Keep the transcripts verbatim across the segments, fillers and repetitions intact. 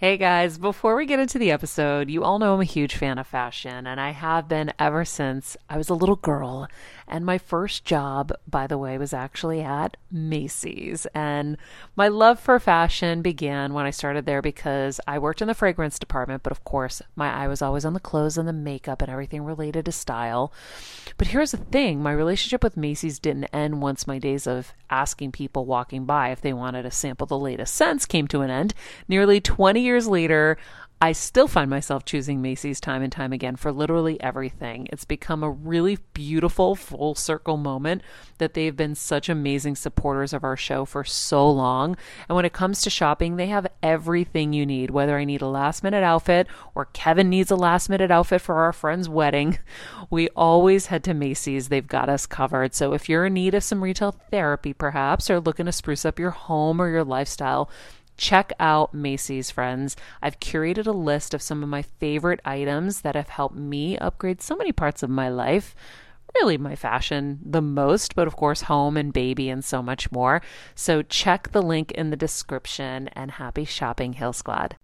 Hey guys, before we get into the episode, you all know I'm a huge fan of fashion, and I have been ever since I was a little girl. And my first job, by the way, was actually at Macy's. And my love for fashion began when I started there because I worked in the fragrance department, but of course, my eye was always on the clothes and the makeup and everything related to style. But here's the thing, my relationship with Macy's didn't end once my days of asking people walking by if they wanted to sample the latest scents came to an end. Nearly twenty years later, I still find myself choosing Macy's time and time again for literally everything. It's become a really beautiful full circle moment that they've been such amazing supporters of our show for so long. And when it comes to shopping, they have everything you need, whether I need a last minute outfit or Kevin needs a last minute outfit for our friend's wedding. We always head to Macy's. They've got us covered. So if you're in need of some retail therapy, perhaps, or looking to spruce up your home or your lifestyle, check out Macy's, friends. I've curated a list of some of my favorite items that have helped me upgrade so many parts of my life. Really my fashion the most, but of course home and baby and so much more. So check the link in the description and happy shopping, Hill Squad.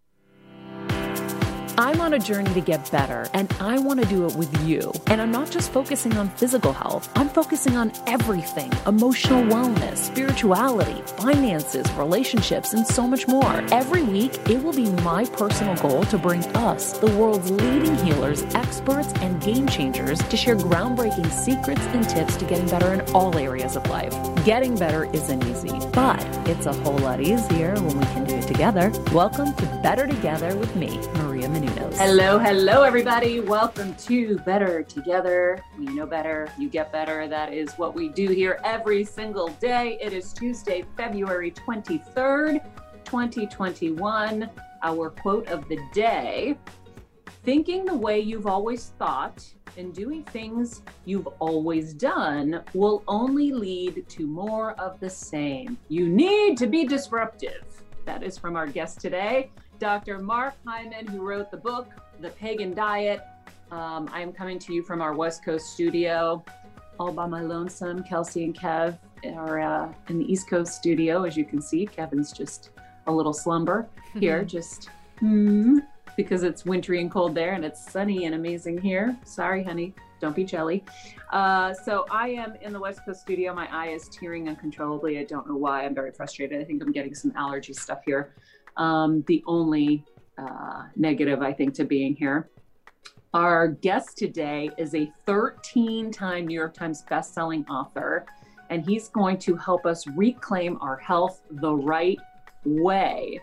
I'm on a journey to get better, and I want to do it with you. And I'm not just focusing on physical health. I'm focusing on everything: emotional wellness, spirituality, finances, relationships, and so much more. Every week, it will be my personal goal to bring us, the world's leading healers, experts, and game changers, to share groundbreaking secrets and tips to getting better in all areas of life. Getting better isn't easy, but it's a whole lot easier when we can do it together. Welcome to Better Together with me, Maria Menounos. Hello, hello, everybody. Welcome to Better Together. We know better, you get better. That is what we do here every single day. It is Tuesday, February twenty-third, twenty twenty-one. Our quote of the day: thinking the way you've always thought and doing things you've always done will only lead to more of the same. You need to be disruptive. That is from our guest today, Doctor Mark Hyman, who wrote the book, The Pagan Diet. Um, I am coming to you from our West Coast studio, all by my lonesome. Kelsey and Kev are uh, in the East Coast studio. As you can see, Kevin's just a little slumber here, just hmm, because it's wintry and cold there, and it's sunny and amazing here. Sorry, honey, don't be jelly. Uh, so I am in the West Coast studio. My eye is tearing uncontrollably. I don't know why. I'm very frustrated. I think I'm getting some allergy stuff here. Um, the only uh, negative, I think, to being here. Our guest today is a thirteen-time New York Times bestselling author, and he's going to help us reclaim our health the right way.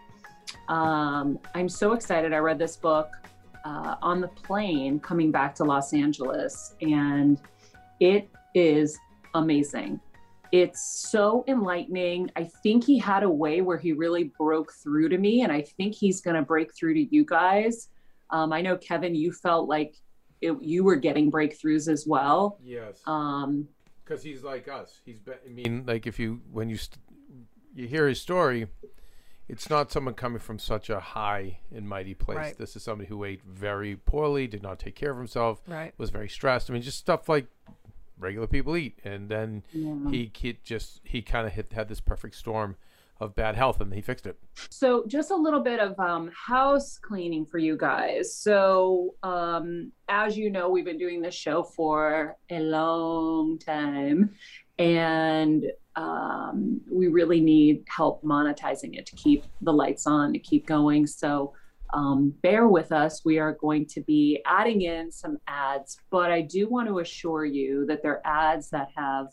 Um, I'm so excited. I read this book uh, on the plane coming back to Los Angeles, and it is amazing. It's so enlightening. I think he had a way where he really broke through to me, and I think he's going to break through to you guys. Um, I know, Kevin, you felt like it, you were getting breakthroughs as well. Yes. Um, because he's like us. He's been, I mean, like if you, when you, st- you hear his story, it's not someone coming from such a high and mighty place. Right. This is somebody who ate very poorly, did not take care of himself, Right. was very stressed. I mean, just stuff like regular people eat. And then yeah. he, he just, he kind of hit, had this perfect storm of bad health, and he fixed it. So just a little bit of um, house cleaning for you guys. So um, as you know, we've been doing this show for a long time, and um, we really need help monetizing it to keep the lights on, to keep going. So um, bear with us. We are going to be adding in some ads, but I do want to assure you that they're ads that have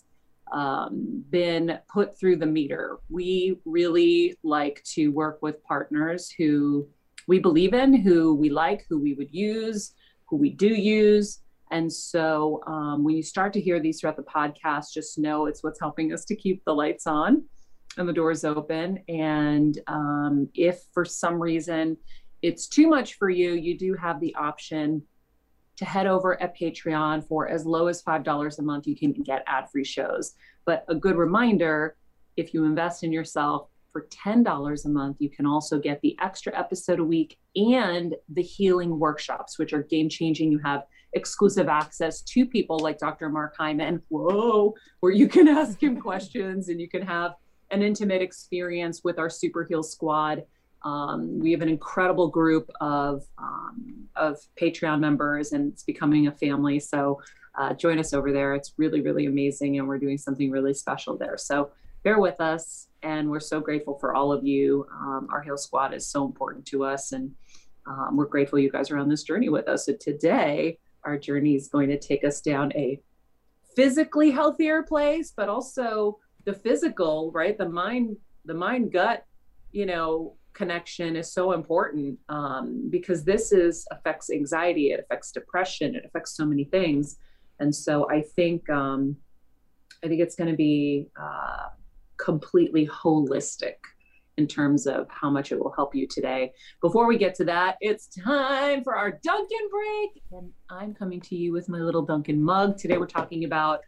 um, been put through the meter. We really like to work with partners who we believe in, who we like, who we would use, who we do use. And so um, when you start to hear these throughout the podcast, just know it's what's helping us to keep the lights on and the doors open. And um, if for some reason it's too much for you, you do have the option to head over at Patreon. For as low as five dollars a month, you can get ad-free shows. But a good reminder, if you invest in yourself for ten dollars a month, you can also get the extra episode a week and the healing workshops, which are game-changing. You have exclusive access to people like Doctor Mark Hyman, whoa, where you can ask him questions and you can have an intimate experience with our Super Heal Squad. Um, we have an incredible group of um, of Patreon members, and it's becoming a family. So uh, join us over there. It's really, really amazing, and we're doing something really special there. So bear with us, and we're so grateful for all of you. Um, our Heal Squad is so important to us, and um, we're grateful you guys are on this journey with us. So today, our journey is going to take us down a physically healthier place, but also the physical, right? The mind, the mind gut, you know, connection is so important um, because this is affects anxiety, it affects depression, it affects so many things. And so I think um, I think it's going to be uh, completely holistic in terms of how much it will help you today. Before we get to that, it's time for our Dunkin' break, and I'm coming to you with my little Dunkin' mug. Today we're talking about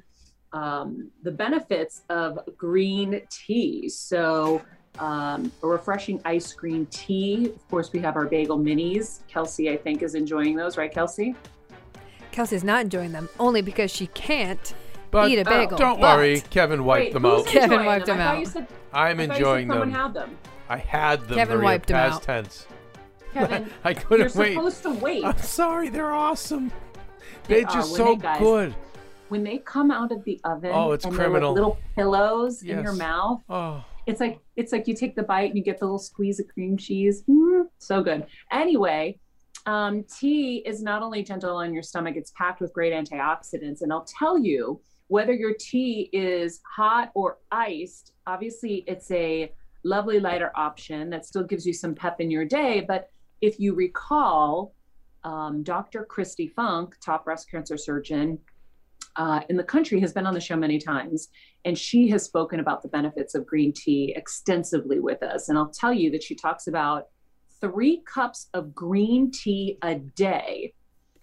um, the benefits of green tea. So. Um, a refreshing ice cream tea. Of course, we have our bagel minis. Kelsey, I think, is enjoying those, right, Kelsey? Kelsey's not enjoying them, only because she can't But eat a bagel. don't But- worry, Kevin wiped Wait, them who's out. Kevin enjoying wiped them? them I thought out. you said- I'm I thought you said enjoying someone them. had them. I had them, Kevin Maria, wiped them past out. tense. Kevin, I couldn't you're wait. supposed to wait. I'm sorry, they're awesome. They They're are. just When so they- guys, good. When they come out of the oven, Oh, it's and they're like criminal. little pillows in Yes. your mouth. Oh, It's like it's like you take the bite and you get the little squeeze of cream cheese. Mm, so good. Anyway, um, tea is not only gentle on your stomach, it's packed with great antioxidants. And I'll tell you, whether your tea is hot or iced, obviously it's a lovely lighter option that still gives you some pep in your day. But if you recall, um, Doctor Christy Funk, top breast cancer surgeon, Uh, in the country, has been on the show many times, and she has spoken about the benefits of green tea extensively with us. And I'll tell you that she talks about three cups of green tea a day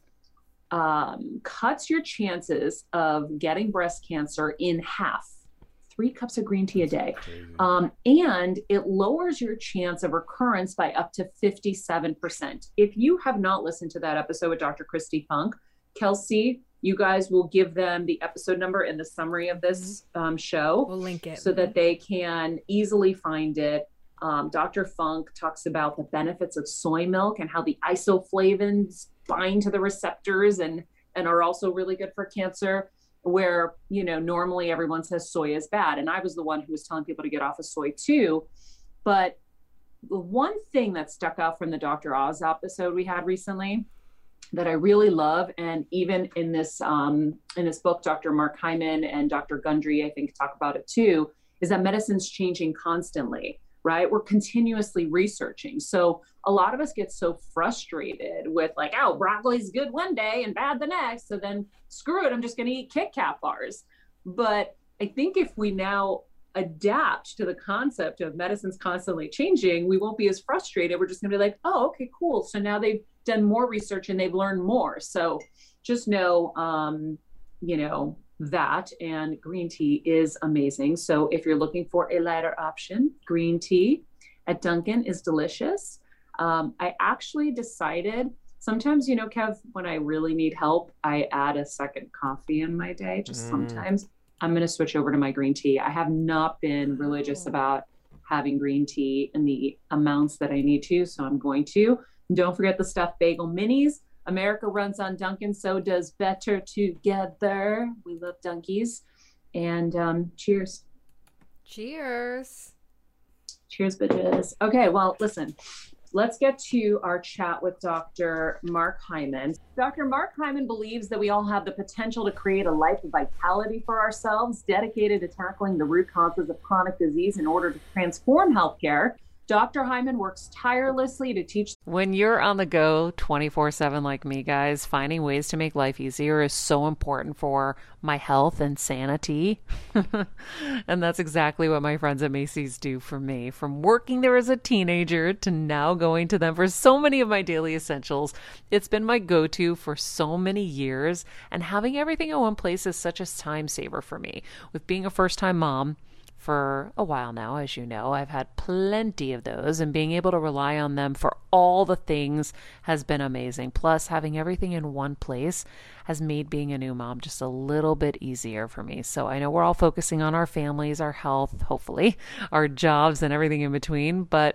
um, cuts your chances of getting breast cancer in half. Three cups of green tea a day. Um, and it lowers your chance of recurrence by up to fifty-seven percent. If you have not listened to that episode with Doctor Christy Funk, Kelsey, you guys will give them the episode number in the summary of this um, show. We'll link it. So that they can easily find it. Um, Doctor Funk talks about the benefits of soy milk and how the isoflavones bind to the receptors and, and are also really good for cancer, where, you know, normally everyone says soy is bad. And I was the one who was telling people to get off of soy too. But the one thing that stuck out from the Doctor Oz episode we had recently that I really love, and even in this um, in this book, Doctor Mark Hyman and Doctor Gundry, I think, talk about it too, is that medicine's changing constantly, right? We're continuously researching. So a lot of us get so frustrated with like, oh, broccoli's good one day and bad the next. So then screw it, I'm just going to eat Kit Kat bars. But I think if we now adapt to the concept of medicine's constantly changing, we won't be as frustrated. We're just going to be like, oh, okay, cool. So now they've done more research and they've learned more. So just know, um, you know, that, and green tea is amazing. So if you're looking for a lighter option, green tea at Dunkin' is delicious. Um, I actually decided sometimes, you know, Kev, when I really need help, I add a second coffee in my day. Just Mm. sometimes I'm going to switch over to my green tea. I have not been religious about having green tea in the amounts that I need to, so I'm going to. Don't forget the stuffed bagel minis. America runs on Dunkin', so does Better Together. We love Dunkies. And um, cheers. Cheers. Cheers, bitches. Okay, well, listen, let's get to our chat with Doctor Mark Hyman. Doctor Mark Hyman believes that we all have the potential to create a life of vitality for ourselves, dedicated to tackling the root causes of chronic disease in order to transform healthcare. Doctor Hyman works tirelessly to teach. When you're on the go twenty-four seven like me, guys, finding ways to make life easier is so important for my health and sanity. And that's exactly what my friends at Macy's do for me. From working there as a teenager to now going to them for so many of my daily essentials, it's been my go-to for so many years. And having everything in one place is such a time saver for me. With being a first-time mom for a while now, as you know, I've had plenty of those, and being able to rely on them for all the things has been amazing. Plus, having everything in one place has made being a new mom just a little bit easier for me. So I know we're all focusing on our families, our health, hopefully, our jobs and everything in between, but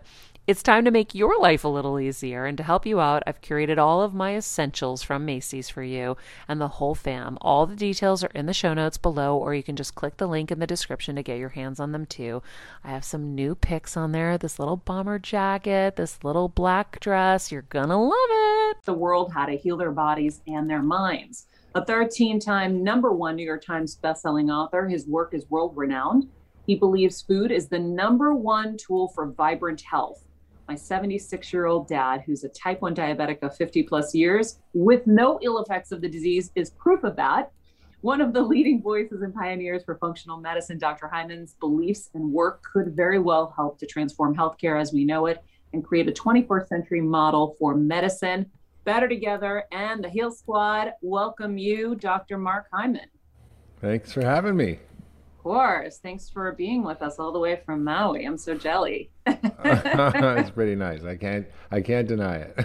It's time to make your life a little easier, and to help you out, I've curated all of my essentials from Macy's for you and the whole fam. All the details are in the show notes below, or you can just click the link in the description to get your hands on them too. I have some new picks on there, this little bomber jacket, this little black dress. You're gonna love it. The world how to heal their bodies and their minds. A thirteen-time number one New York Times bestselling author, his work is world-renowned. He believes food is the number one tool for vibrant health. My seventy-six-year-old dad, who's a type one diabetic of fifty plus years, with no ill effects of the disease, is proof of that. One of the leading voices and pioneers for functional medicine, Doctor Hyman's beliefs and work could very well help to transform healthcare as we know it and create a twenty-first century model for medicine. Better Together and the Heal Squad welcome you, Doctor Mark Hyman. Thanks for having me. Of course. Thanks for being with us all the way from Maui. I'm so jelly. It's pretty nice. I can't I can't deny it.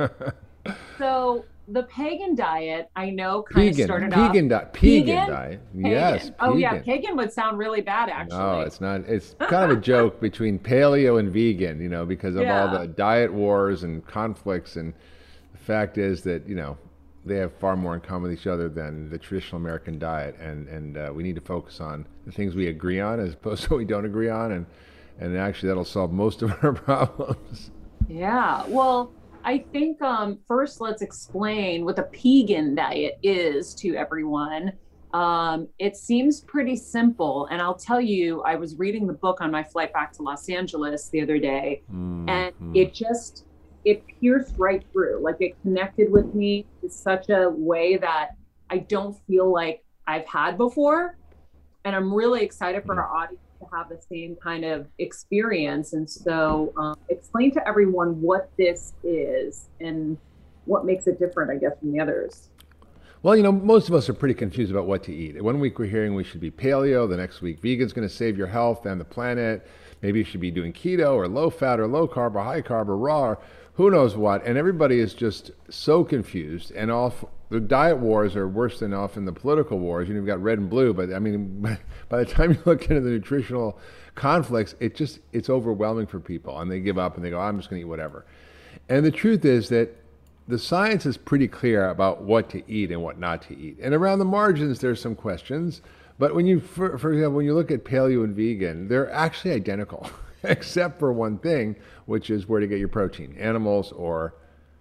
So the pagan diet, I know, kind Pegan, of started pegan off. Di- pegan, Pegan? diet. Pagan. Yes. Oh yeah, pegan. pagan would sound really bad actually. No, it's not. It's kind of a joke between paleo and vegan, you know, because of all Yeah. the diet wars and conflicts. And the fact is that, you know, they have far more in common with each other than the traditional American diet. And, and uh, we need to focus on the things we agree on as opposed to what we don't agree on. And, and actually that'll solve most of our problems. Yeah. Well, I think um, first let's explain what the pagan diet is to everyone. Um, it seems pretty simple. And I'll tell you, I was reading the book on my flight back to Los Angeles the other day, Mm, and mm. it just, it pierced right through. Like it connected with me in such a way that I don't feel like I've had before. And I'm really excited for our audience to have the same kind of experience. And so um, explain to everyone what this is and what makes it different, I guess, from the others. Well, you know, most of us are pretty confused about what to eat. One week we're hearing we should be paleo, the next week vegan's going to save your health and the planet. Maybe you should be doing keto or low fat or low carb or high carb or raw or who knows what. And everybody is just so confused. And off, the diet wars are worse than often the political wars. You know, you've got red and blue, but I mean, by the time you look into the nutritional conflicts, it just, it's overwhelming for people. And they give up and they go, I'm just going to eat whatever. And the truth is that the science is pretty clear about what to eat and what not to eat. And around the margins, there's some questions. But when you, for, for example, when you look at paleo and vegan, they're actually identical, except for one thing, which is where to get your protein, animals or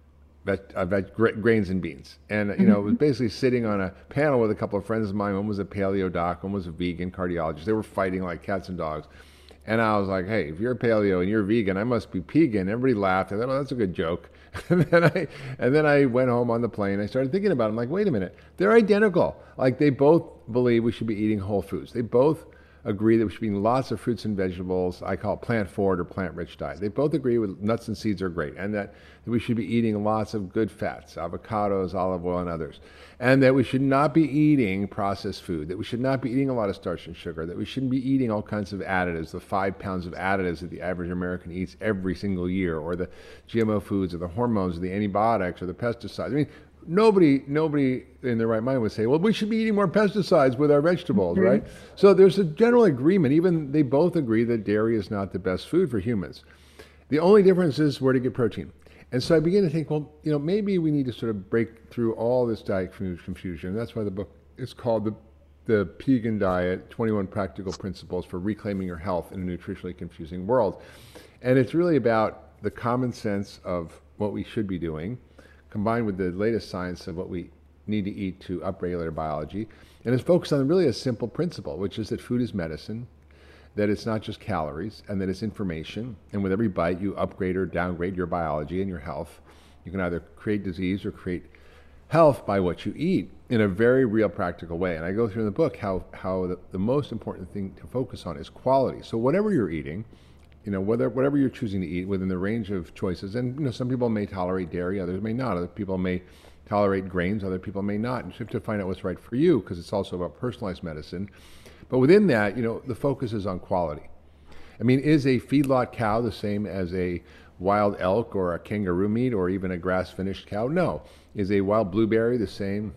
vet, uh, vet, gra- grains and beans. And, you know, it was basically sitting on a panel with a couple of friends of mine. One was a paleo doc, one was a vegan cardiologist. They were fighting like cats and dogs. And I was like, hey, if you're paleo and you're vegan, I must be pegan. Everybody laughed. I thought, oh, that's a good joke. and then I and then I went home on the plane. I started thinking about it. I'm like, wait a minute. They're identical. Like they both believe we should be eating whole foods. They both agree that we should be eating lots of fruits and vegetables. I call it plant-forward or plant-rich diet. They both agree with nuts and seeds are great, and that, that we should be eating lots of good fats, avocados, olive oil, and others. And that we should not be eating processed food, that we should not be eating a lot of starch and sugar, that we shouldn't be eating all kinds of additives, the five pounds of additives that the average American eats every single year, or the G M O foods, or the hormones, or the antibiotics, or the pesticides. I mean, Nobody, nobody in their right mind would say, well, we should be eating more pesticides with our vegetables, mm-hmm. right? So there's a general agreement. Even they both agree that dairy is not the best food for humans. The only difference is where to get protein. And so I began to think, well, you know, maybe we need to sort of break through all this diet confusion. That's why the book is called the the Pagan Diet, twenty-one Practical Principles for Reclaiming Your Health in a Nutritionally Confusing World. And it's really about the common sense of what we should be doing, combined with the latest science of what we need to eat to upregulate our biology. And it's focused on really a simple principle, which is that food is medicine, that it's not just calories, and that it's information. And with every bite, you upgrade or downgrade your biology and your health. You can either create disease or create health by what you eat in a very real, practical way. And I go through in the book how, how the, the most important thing to focus on is quality. So whatever you're eating, you know, whether whatever you're choosing to eat within the range of choices, and you know, some people may tolerate dairy, others may not. Other people may tolerate grains, other people may not. And you have to find out what's right for you, because it's also about personalized medicine. But within that, you know, the focus is on quality. I mean, is a feedlot cow the same as a wild elk or a kangaroo meat or even a grass-finished cow? No. Is a wild blueberry the same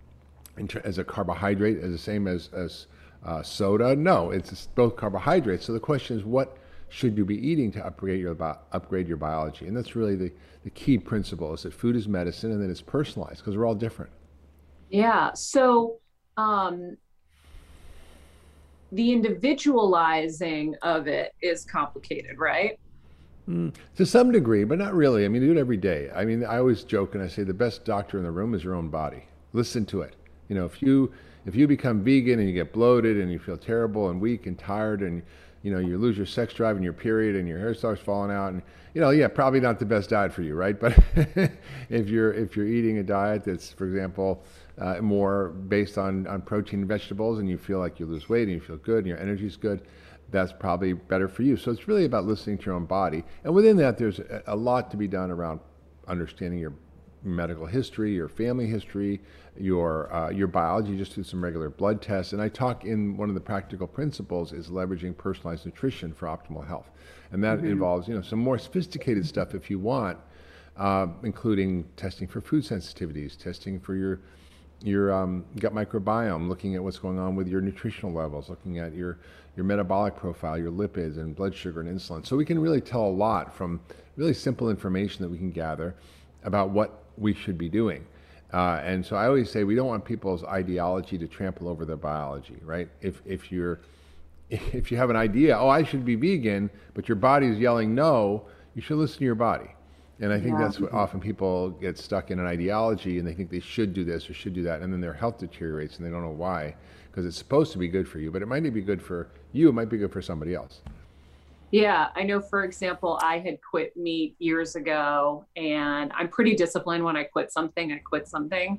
as a carbohydrate, as the same as, as uh, soda? No, it's both carbohydrates. So the question is, what should you be eating to upgrade your bi- upgrade your biology? And that's really the, the key principle, is that food is medicine, and that it's personalized because we're all different. Yeah. So, um, the individualizing of it is complicated, right? Mm, to some degree, but not really. I mean, you do it every day. I mean, I always joke and I say the best doctor in the room is your own body. Listen to it. You know, if you if you become vegan and you get bloated and you feel terrible and weak and tired and you know you lose your sex drive and your period and your hair starts falling out, and you know, yeah, probably not the best diet for you, right? But if you're if you're eating a diet that's, for example, uh, more based on on protein and vegetables, and you feel like you lose weight and you feel good and your energy's good, that's probably better for you. So it's really about listening to your own body. And within that, there's a, a lot to be done around understanding your medical history, your family history, your uh, your biology, just through some regular blood tests. And I talk in one of the practical principles is leveraging personalized nutrition for optimal health. And that mm-hmm. involves, you know, some more sophisticated stuff if you want, uh, including testing for food sensitivities, testing for your your um, gut microbiome, looking at what's going on with your nutritional levels, looking at your, your metabolic profile, your lipids and blood sugar and insulin. So we can really tell a lot from really simple information that we can gather about what we should be doing. Uh, and so I always say we don't want people's ideology to trample over their biology, right? If, if you're if you have an idea, oh, I should be vegan, but your body is yelling no, you should listen to your body. And I think yeah. that's what often people get stuck in, an ideology, and they think they should do this or should do that, and then their health deteriorates and they don't know why, because it's supposed to be good for you, but it might not be good for you, it might be good for somebody else. Yeah, I know, for example, I had quit meat years ago, and I'm pretty disciplined. When I quit something, I quit something.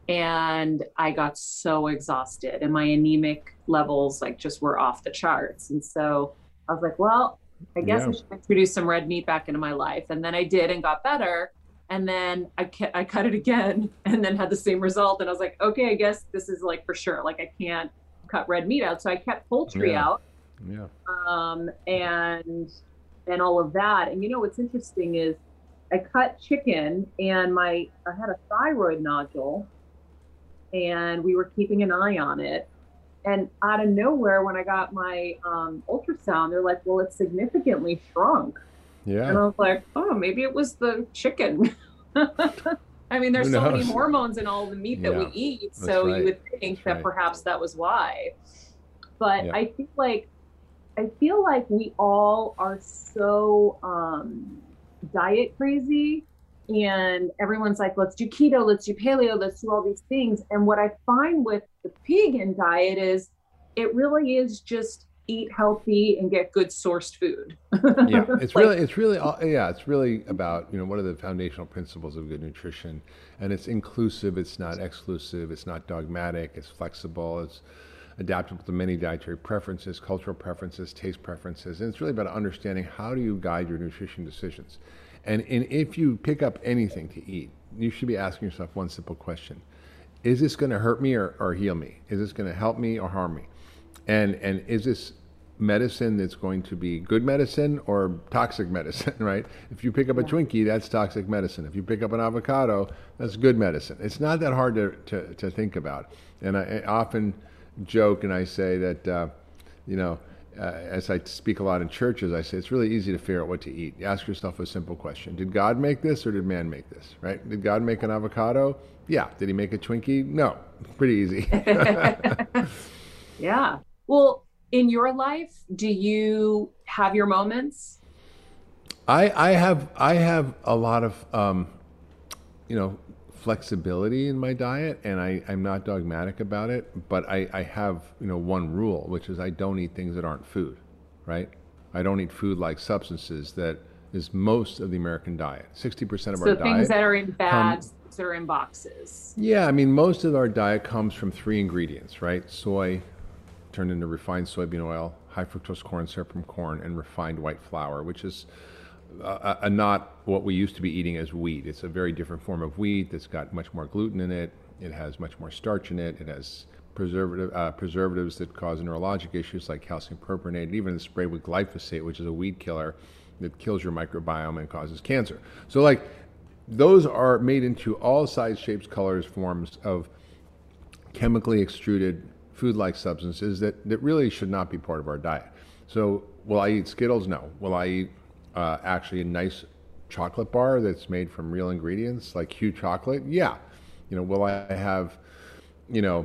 And I got so exhausted, and my anemic levels like just were off the charts. And so I was like, well, I guess yeah. I should introduce some red meat back into my life. And then I did and got better. And then I, ca- I cut it again and then had the same result. And I was like, okay, I guess this is like for sure. Like I can't cut red meat out. So I kept poultry yeah. out. Yeah. Um, and, and all of that. And you know, what's interesting is I cut chicken, and my, I had a thyroid nodule, and we were keeping an eye on it. And out of nowhere, when I got my um, ultrasound, they're like, well, it's significantly shrunk. Yeah. And I was like, oh, maybe it was the chicken. I mean, there's so many hormones in all the meat that yeah, we eat. So right. you would think that's that right. perhaps that was why. But yeah. I feel like, I feel like we all are so um, diet crazy. And everyone's like, let's do keto, let's do paleo, let's do all these things. And what I find with the vegan diet is it really is just eat healthy and get good sourced food. yeah, it's like, really, it's really, yeah, it's really about, you know, what are the foundational principles of good nutrition? And it's inclusive, it's not exclusive, it's not dogmatic, it's flexible, it's adaptable to many dietary preferences, cultural preferences, taste preferences. And it's really about understanding how do you guide your nutrition decisions. And, and if you pick up anything to eat, you should be asking yourself one simple question. Is this going to hurt me or, or heal me? Is this going to help me or harm me? And and is this medicine that's going to be good medicine or toxic medicine, right? If you pick up a Twinkie, that's toxic medicine. If you pick up an avocado, that's good medicine. It's not that hard to, to, to think about. And I, I often joke and I say that, uh, you know, Uh, as I speak a lot in churches, I say it's really easy to figure out what to eat. You ask yourself a simple question. Did God make this or did man make this, right? Did God make an avocado? Yeah. Did he make a Twinkie? No. Pretty easy. Yeah. Well, in your life, do you have your moments? I, I have I have a lot of, um, you know, flexibility in my diet, and I, I'm not dogmatic about it, but I, I have, you know, one rule, which is I don't eat things that aren't food, right? I don't eat food like substances that is most of the American diet. sixty percent of so our diet. So things that are in bags, come, that are in boxes. Yeah, I mean, most of our diet comes from three ingredients, right? Soy turned into refined soybean oil, high fructose corn syrup from corn, and refined white flour, which is Uh, uh, not what we used to be eating as wheat. It's a very different form of wheat that's got much more gluten in it. It has much more starch in it. It has preservative uh, preservatives that cause neurologic issues like calcium propionate. Even it's sprayed with glyphosate, which is a weed killer that kills your microbiome and causes cancer. So like those are made into all sizes, shapes, colors, forms of chemically extruded food-like substances that, that really should not be part of our diet. So will I eat Skittles? No. Will I eat uh, actually a nice chocolate bar that's made from real ingredients like Q chocolate? Yeah. You know, will I have, you know,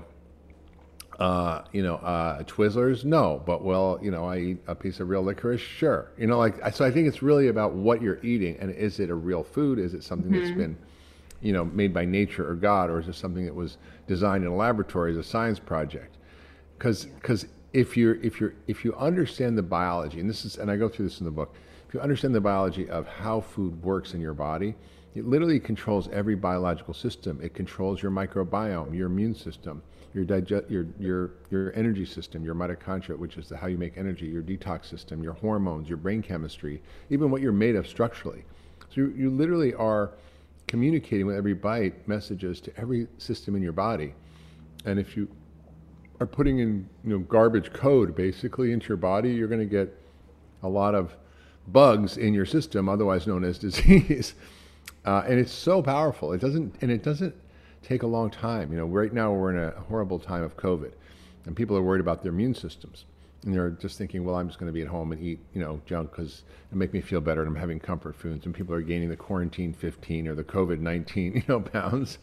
uh, you know, uh, Twizzlers? No. But will, you know, I eat a piece of real licorice? Sure. You know, like, so I think it's really about what you're eating, and is it a real food? Is it something mm-hmm. that's been, you know, made by nature or God, or is it something that was designed in a laboratory as a science project? Because, because if you're, if you're, if you understand the biology, and this is, and I go through this in the book, if you understand the biology of how food works in your body, it literally controls every biological system. It controls your microbiome, your immune system, your digest, your your your energy system, your mitochondria, which is the, how you make energy, your detox system, your hormones, your brain chemistry, even what you're made of structurally. So you, you literally are communicating with every bite messages to every system in your body. And if you are putting in, you know, garbage code basically into your body, you're going to get a lot of bugs in your system, otherwise known as disease. Uh, and it's so powerful. It doesn't, and it doesn't take a long time. You know, right now we're in a horrible time of COVID, and people are worried about their immune systems, and they're just thinking, well, I'm just going to be at home and eat, you know, junk because it make me feel better, and I'm having comfort foods. And people are gaining the quarantine fifteen or the COVID nineteen, you know, pounds,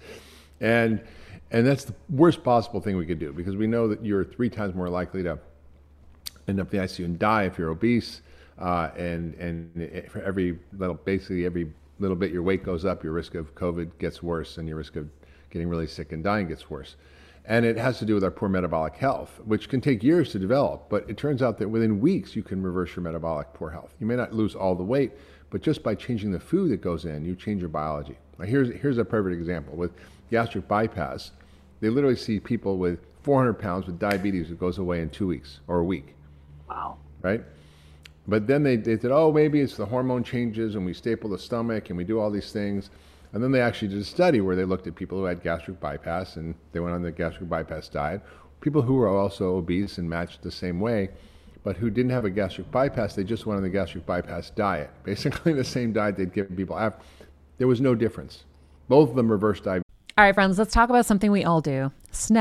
and and that's the worst possible thing we could do, because we know that you're three times more likely to end up in the I C U and die if you're obese, uh, and and for every little, basically every little bit your weight goes up, your risk of COVID gets worse, and your risk of getting really sick and dying gets worse. And it has to do with our poor metabolic health, which can take years to develop, but it turns out that within weeks you can reverse your metabolic poor health. You may not lose all the weight, but just by changing the food that goes in, you change your biology. Now here's, here's a perfect example. With gastric bypass, they literally see people with four hundred pounds with diabetes that goes away in two weeks or a week. Wow. Right? But then they, they said, oh, maybe it's the hormone changes, and we staple the stomach, and we do all these things. And then they actually did a study where they looked at people who had gastric bypass, and they went on the gastric bypass diet. People who were also obese and matched the same way, but who didn't have a gastric bypass, they just went on the gastric bypass diet. Basically the same diet they'd given people after. There was no difference. Both of them reversed diabetes. All right, friends, let's talk about something we all do.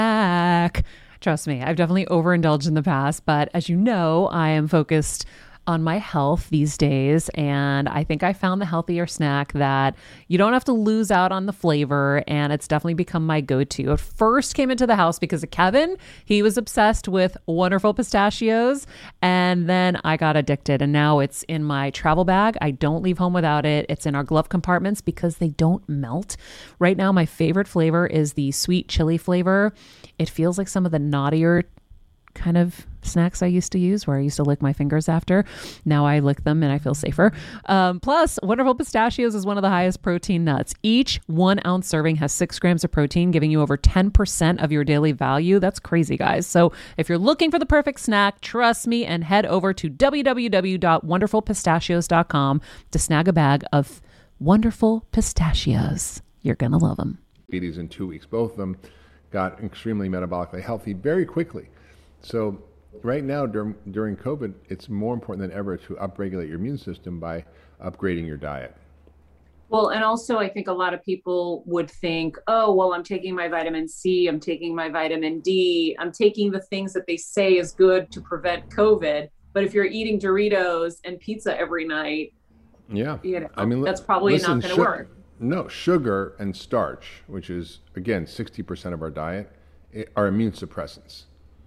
Snack. Trust me, I've definitely overindulged in the past, but as you know, I am focused on my health these days, and I think I found the healthier snack that you don't have to lose out on the flavor, and it's definitely become my go-to. It first came into the house because of Kevin. He was obsessed with Wonderful Pistachios, and then I got addicted, and now it's in my travel bag. I don't leave home without it. It's in our glove compartments because they don't melt. Right now, my favorite flavor is the sweet chili flavor. It feels like some of the naughtier kind of snacks I used to use, where I used to lick my fingers after. Now I lick them and I feel safer. Um, plus, Wonderful Pistachios is one of the highest protein nuts. Each one ounce serving has six grams of protein, giving you over ten percent of your daily value. That's crazy, guys. So if you're looking for the perfect snack, trust me and head over to w w w dot wonderful pistachios dot com to snag a bag of Wonderful Pistachios. You're going to love them. Diabetes in two weeks. Both of them got extremely metabolically healthy very quickly. So right now, during, during COVID, it's more important than ever to upregulate your immune system by upgrading your diet. Well, and also I think a lot of people would think, oh, well, I'm taking my vitamin C, I'm taking my vitamin D, I'm taking the things that they say is good to prevent COVID. But if you're eating Doritos and pizza every night, yeah, you know, I mean, that's probably listen, not going to su- work. No, sugar and starch, which is, again, sixty percent of our diet, are immune suppressants.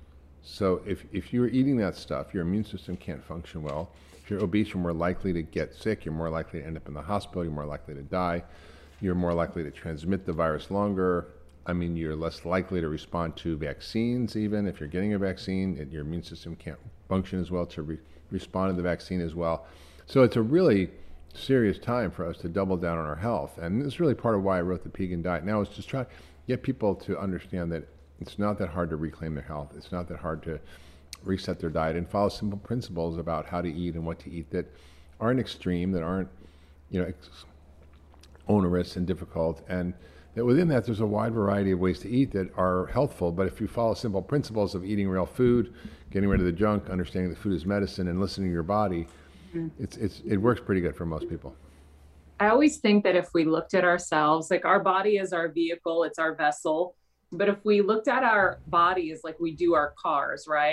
So if, if you're eating that stuff, your immune system can't function well. If you're obese, you're more likely to get sick. You're more likely to end up in the hospital. You're more likely to die. You're more likely to transmit the virus longer. I mean, you're less likely to respond to vaccines even. If you're getting a vaccine, it, your immune system can't function as well to re- respond to the vaccine as well. So it's a really serious time for us to double down on our health. And this is really part of why I wrote the Pegan Diet. Now is just try to get people to understand that it's not that hard to reclaim their health. It's not that hard to reset their diet and follow simple principles about how to eat and what to eat that aren't extreme, that aren't, you know, ex- onerous and difficult, and that within that there's a wide variety of ways to eat that are healthful. But if you follow simple principles of eating real food, getting rid of the junk, understanding that food is medicine, and listening to your body, mm-hmm. it's it's it works pretty good for most people. I always think that if we looked at ourselves, like our body is our vehicle, it's our vessel. But if we looked at our bodies like we do our cars, right?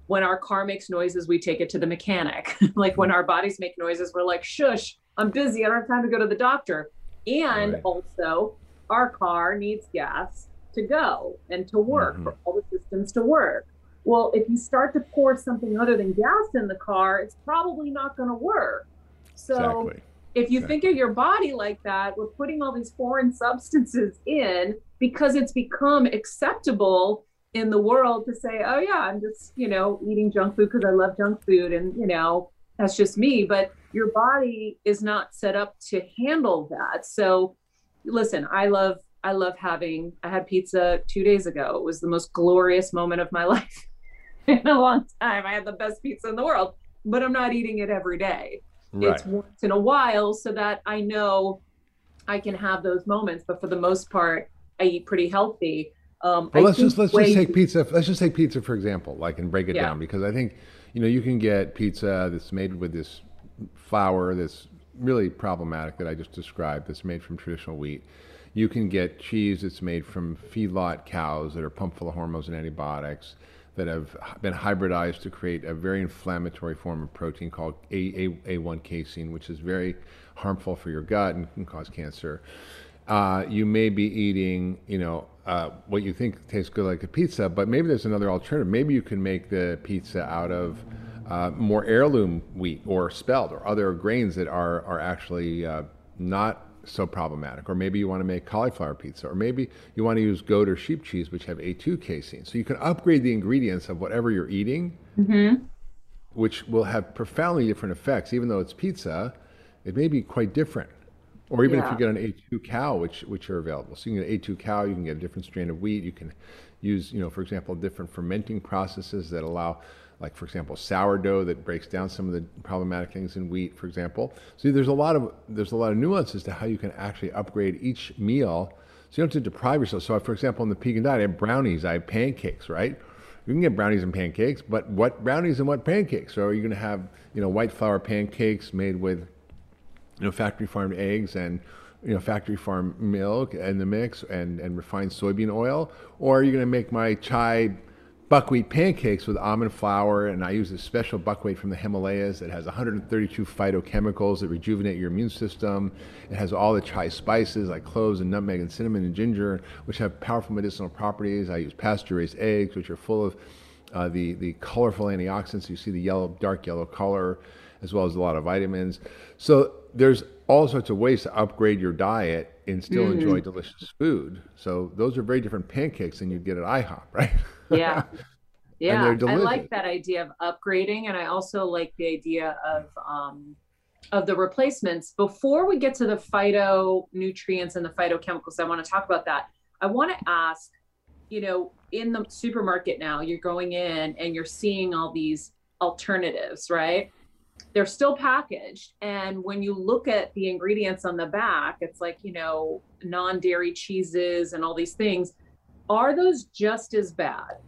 when our car makes noises, we take it to the mechanic. Like when our bodies make noises, we're like, shush, I'm busy. I don't have time to go to the doctor. And Right. also, our car needs gas to go and to work, Mhm. for all the systems to work. Well, if you start to pour something other than gas in the car, it's probably not going to work. So Exactly. if you Exactly. think of your body like that, we're putting all these foreign substances in because it's become acceptable in the world to say, oh yeah, I'm just, you know, eating junk food because I love junk food and, you know, that's just me. But your body is not set up to handle that. So listen, I love, I love having, I had pizza two days ago. It was the most glorious moment of my life in a long time. I had the best pizza in the world, but I'm not eating it every day. Right. It's once in a while so that I know I can have those moments. But for the most part, I eat pretty healthy. Um, Well, I let's think just let's way- just take pizza. Let's just take pizza for example, like and break it Yeah. down because I think you know you can get pizza that's made with this flour that's really problematic that I just described. That's made from traditional wheat. You can get cheese that's made from feedlot cows that are pumped full of hormones and antibiotics that have been hybridized to create a very inflammatory form of protein called A A one casein, which is very harmful for your gut and can cause cancer. Uh, you may be eating, you know, uh, what you think tastes good like a pizza, but maybe there's another alternative. Maybe you can make the pizza out of uh, more heirloom wheat or spelt or other grains that are are actually uh, not so problematic. Or maybe you want to make cauliflower pizza, or maybe you want to use goat or sheep cheese, which have A two casein. So you can upgrade the ingredients of whatever you're eating, Mhm. which will have profoundly different effects. Even though it's pizza, it may be quite different. Or even if Yeah. you get an A two cow, which which are available. So you can get A two cow, you can get a different strain of wheat. You can use, you know, for example, different fermenting processes that allow, like for example, sourdough that breaks down some of the problematic things in wheat, for example. So there's a lot of there's a lot of nuances to how you can actually upgrade each meal, so you don't have to deprive yourself. So, for example, in the Pegan diet, I have brownies, I have pancakes, right? You can get brownies and pancakes, but what brownies and what pancakes? So are you going to have, you know, white flour pancakes made with, you know, factory farmed eggs and, you know, factory farmed milk in the mix and, and refined soybean oil? Or are you going to make my chai buckwheat pancakes with almond flour, and I use a special buckwheat from the Himalayas that has one hundred thirty-two phytochemicals that rejuvenate your immune system. It has all the chai spices like cloves and nutmeg and cinnamon and ginger, which have powerful medicinal properties. I use pasture-raised eggs, which are full of uh, the, the colorful antioxidants. You see the yellow, dark yellow color, as well as a lot of vitamins. So there's all sorts of ways to upgrade your diet and still Mm. enjoy delicious food. So those are very different pancakes than you'd get at IHOP, right? Yeah. Yeah. they're I delicious. like that idea of upgrading. And I also like the idea of, um, of the replacements. Before we get to the phytonutrients and the phytochemicals, I want to talk about that. I want to ask, you know, in the supermarket now, you're going in and you're seeing all these alternatives, right? They're still packaged. And when you look at the ingredients on the back, it's like, you know, non-dairy cheeses and all these things. Are those just as bad?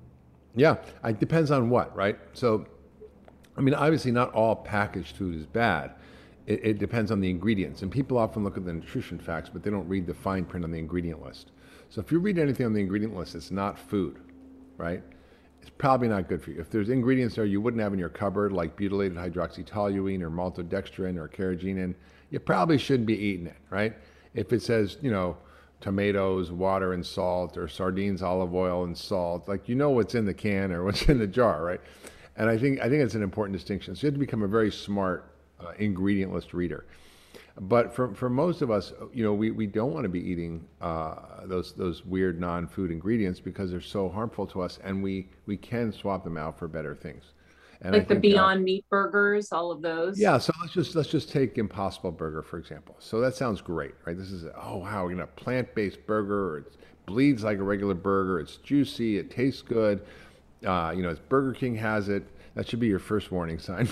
Yeah, it depends on what, right? So, I mean, obviously, not all packaged food is bad. It, it depends on the ingredients. And people often look at the nutrition facts, but they don't read the fine print on the ingredient list. So, if you read anything on the ingredient list, it's not food, right? It's probably not good for you. If there's ingredients there you wouldn't have in your cupboard, like butylated hydroxytoluene or maltodextrin or carrageenan, you probably shouldn't be eating it, right? If it says, you know, tomatoes, water, and salt, or sardines, olive oil, and salt, like you know what's in the can or what's in the jar, right? And I think I think it's an important distinction. So you have to become a very smart uh, ingredient list reader. But for for most of us, you know, we, we don't want to be eating uh, those those weird non-food ingredients because they're so harmful to us, and we we can swap them out for better things. And I Like the think, uh, Beyond Meat burgers, all of those? yeah, so let's just let's just take Impossible Burger for example. So that sounds great, right? This is oh wow, we're gonna have a plant-based burger. It bleeds like a regular burger. It's juicy. It tastes good. Uh, you know, it's Burger King has it. That should be your first warning sign.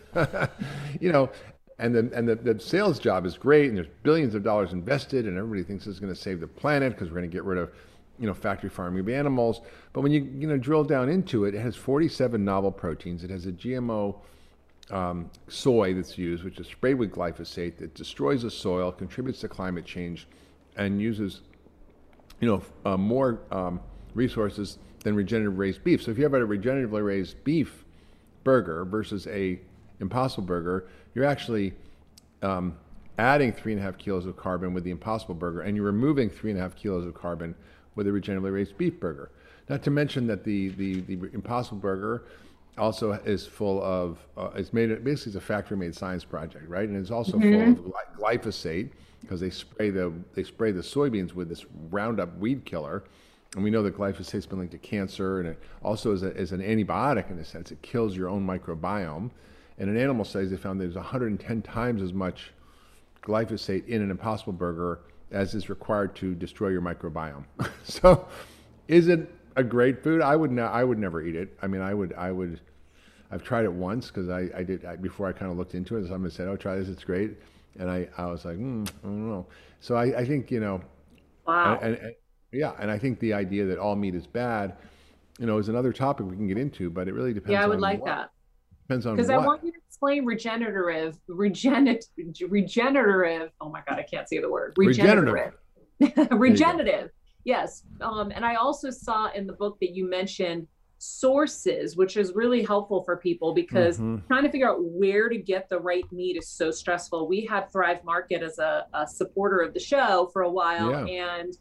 you know, and the and the, the sales job is great, and there's billions of dollars invested, and everybody thinks it's going to save the planet because we're going to get rid of, you know, factory farming animals. But when you you know drill down into it, it has forty-seven novel proteins. It has a G M O um, soy that's used, which is sprayed with glyphosate that destroys the soil, contributes to climate change, and uses, you know, uh, more um, resources than regenerative raised beef. So if you have a regeneratively raised beef burger versus a Impossible Burger, you're actually um, adding three and a half kilos of carbon with the Impossible Burger, and you're removing three and a half kilos of carbon with a regeneratively raised beef burger. Not to mention that the the, the Impossible Burger also is full of, uh, it's made, basically it's a factory-made science project, right? And it's also mm-hmm. full of gly- glyphosate, because they spray the they spray the soybeans with this Roundup weed killer. And we know that glyphosate's been linked to cancer, and it also is, a, is an antibiotic in a sense. It kills your own microbiome. And in animal studies, they found there's one hundred ten times as much glyphosate in an Impossible Burger as is required to destroy your microbiome. So, is it a great food? I would ne- I would never eat it. I mean, I would I would. I've tried it once because I, I did I, before I kind of looked into it. Someone said, "Oh, try this, it's great," and I, I was like, mm, I don't know. So I, I think you know, wow, and, and, yeah, and I think the idea that all meat is bad, you know, is another topic we can get into, but it really depends. Yeah, I would on like what. that. Depends on because what. I want you to explain regenerative, regenerate, regenerative. Oh my God, I can't say the word. Regenerative. Regenerative. Regenerative. Yes. Um, and I also saw in the book that you mentioned sources, which is really helpful for people because mm-hmm. trying to figure out where to get the right meat is so stressful. We had Thrive Market as a, a supporter of the show for a while, yeah. and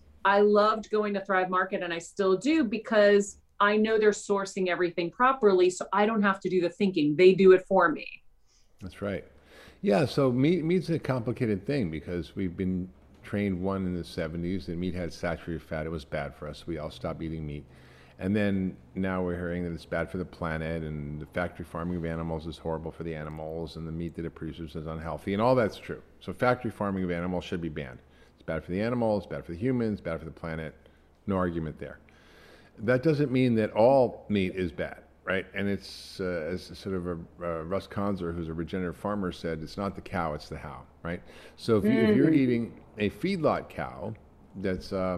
I loved going to Thrive Market, and I still do because I know they're sourcing everything properly, so I don't have to do the thinking. They do it for me. That's right. Yeah, so meat meat's a complicated thing because we've been trained, one, in the seventies, that meat had saturated fat. It was bad for us. We all stopped eating meat. And then now we're hearing that it's bad for the planet, and the factory farming of animals is horrible for the animals, and the meat that it produces is unhealthy, and all that's true. So factory farming of animals should be banned. It's bad for the animals, bad for the humans, bad for the planet. No argument there. That doesn't mean that all meat is bad, right? And it's, uh, as sort of a, uh, Russ Conzer, who's a regenerative farmer, said, it's not the cow, it's the how, right? So if, you, mm-hmm. if you're eating a feedlot cow that's uh,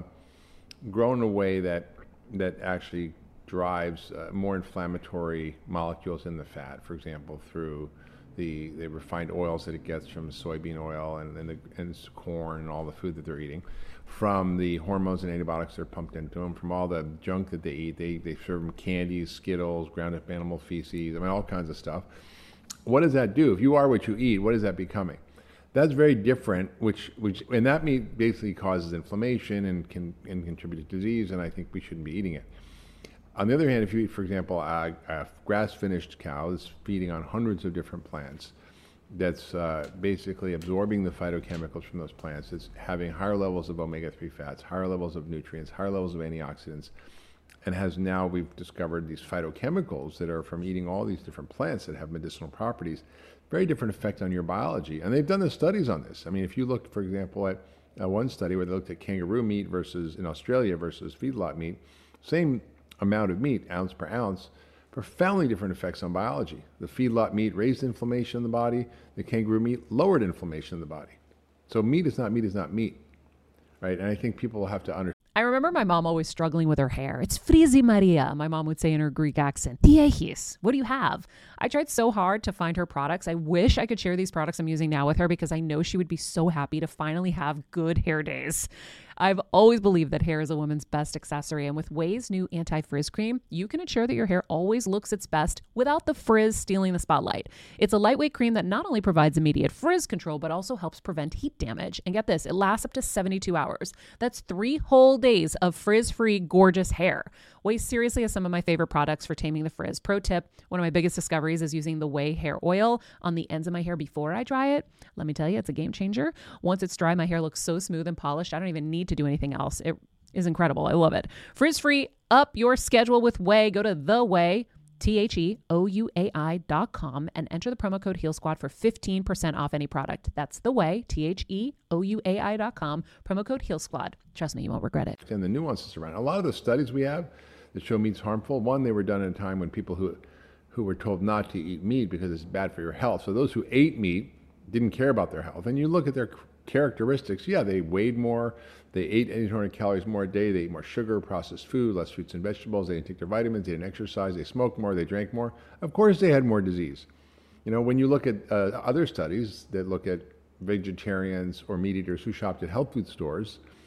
grown in a way that that actually drives uh, more inflammatory molecules in the fat, for example, through the, the refined oils that it gets from soybean oil and, and, the, and corn and all the food that they're eating, from the hormones and antibiotics that are pumped into them, from all the junk that they eat. They, they serve them candies, Skittles, ground up animal feces, I mean, all kinds of stuff. What does that do? If you are what you eat, what is that becoming? That's very different, which, which, and that meat basically causes inflammation and can and contribute to disease, and I think we shouldn't be eating it. On the other hand, if you eat, for example, a, a grass-finished cow that's feeding on hundreds of different plants, that's uh, basically absorbing the phytochemicals from those plants, it's having higher levels of omega three fats, higher levels of nutrients, higher levels of antioxidants, and has now, we've discovered these phytochemicals that are from eating all these different plants that have medicinal properties. Very different effect on your biology. And they've done the studies on this. I mean, if you look, for example, at uh, one study where they looked at kangaroo meat versus, in Australia, versus feedlot meat, same amount of meat, ounce per ounce, profoundly different effects on biology. The feedlot meat raised inflammation in the body. The kangaroo meat lowered inflammation in the body. So meat is not meat is not meat, right? And I think people will have to understand. I remember my mom always struggling with her hair. It's frizzy Maria, my mom would say in her Greek accent. Diehis, what do you have? I tried so hard to find her products. I wish I could share these products I'm using now with her because I know she would be so happy to finally have good hair days. I've always believed that hair is a woman's best accessory, and with Ouai's new anti-frizz cream, you can ensure that your hair always looks its best without the frizz stealing the spotlight. It's a lightweight cream that not only provides immediate frizz control, but also helps prevent heat damage. And get this, it lasts up to seventy-two hours. That's three whole days of frizz-free, gorgeous hair. Ouai seriously has some of my favorite products for taming the frizz. Pro tip, one of my biggest discoveries is using the Ouai hair oil on the ends of my hair before I dry it. Let me tell you, it's a game changer. Once it's dry, my hair looks so smooth and polished, I don't even need to do anything else. It is incredible. I love it. Frizz-free, up your schedule with Ouai. Go to The Ouai, T H E O U A I dot com, and enter the promo code Heal Squad for fifteen percent off any product. That's The Ouai, T H E O U A I dot com, promo code Heal Squad. Trust me, you won't regret it. And the nuances around. A lot of the studies we have that show meat's harmful, one, they were done at a time when people who who were told not to eat meat because it's bad for your health. So those who ate meat didn't care about their health. And you look at their characteristics, yeah, they weighed more, they ate eight hundred calories more a day, they ate more sugar, processed food, less fruits and vegetables, they didn't take their vitamins, they didn't exercise, they smoked more, they drank more. Of course they had more disease. You know, when you look at uh, other studies that look at vegetarians or meat eaters who shopped at health food stores,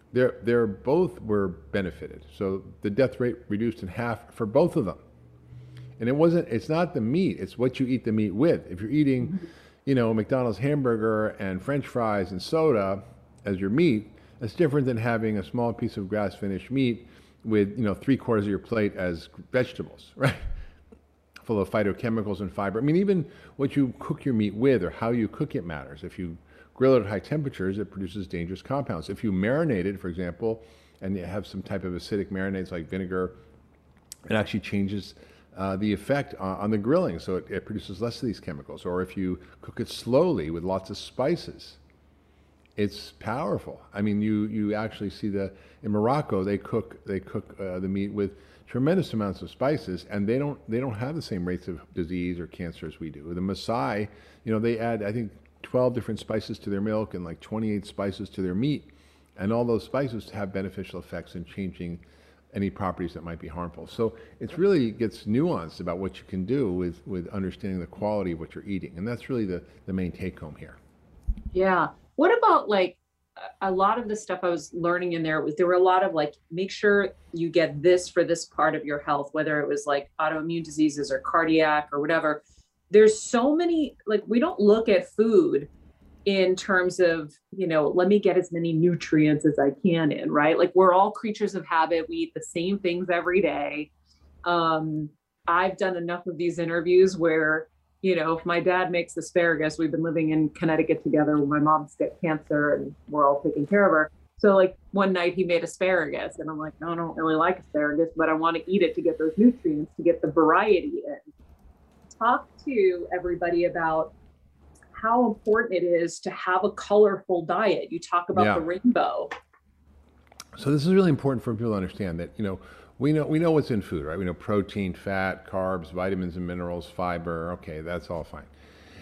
they're they're both were benefited. So the death rate reduced in half for both of them. And it wasn't. It's not the meat. It's what you eat the meat with. If you're eating, you know, McDonald's hamburger and French fries and soda as your meat, that's different than having a small piece of grass-finished meat with, you know, three quarters of your plate as vegetables, right? Full of phytochemicals and fiber. I mean, even what you cook your meat with or how you cook it matters. If you grill it at high temperatures, it produces dangerous compounds. If you marinate it, for example, and you have some type of acidic marinades like vinegar, it actually changes uh, the effect on, on the grilling, so it, it produces less of these chemicals. Or if you cook it slowly with lots of spices, it's powerful. I mean, you you actually see the in Morocco they cook they cook uh, the meat with tremendous amounts of spices, and they don't they don't have the same rates of disease or cancer as we do. The Maasai, you know, they add I think twelve different spices to their milk and like twenty-eight spices to their meat, and all those spices have beneficial effects in changing any properties that might be harmful. So it's really gets nuanced about what you can do with with understanding the quality of what you're eating, and that's really the the main take home here. Yeah. What about like a lot of the stuff I was learning in there was there were a lot of like, make sure you get this for this part of your health, whether it was like autoimmune diseases or cardiac or whatever. There's so many, like, we don't look at food in terms of, you know, let me get as many nutrients as I can in, right? Like, we're all creatures of habit. We eat the same things every day. Um, I've done enough of these interviews where, you know, if my dad makes asparagus, we've been living in Connecticut together when my mom's got cancer and we're all taking care of her. So like one night he made asparagus and I'm like, no, I don't really like asparagus, but I want to eat it to get those nutrients, to get the variety in. Talk to everybody about how important it is to have a colorful diet. You talk about Yeah. the rainbow. So this is really important for people to understand that, you know, we know we know what's in food, right? We know protein, fat, carbs, vitamins and minerals, fiber. Okay, that's all fine.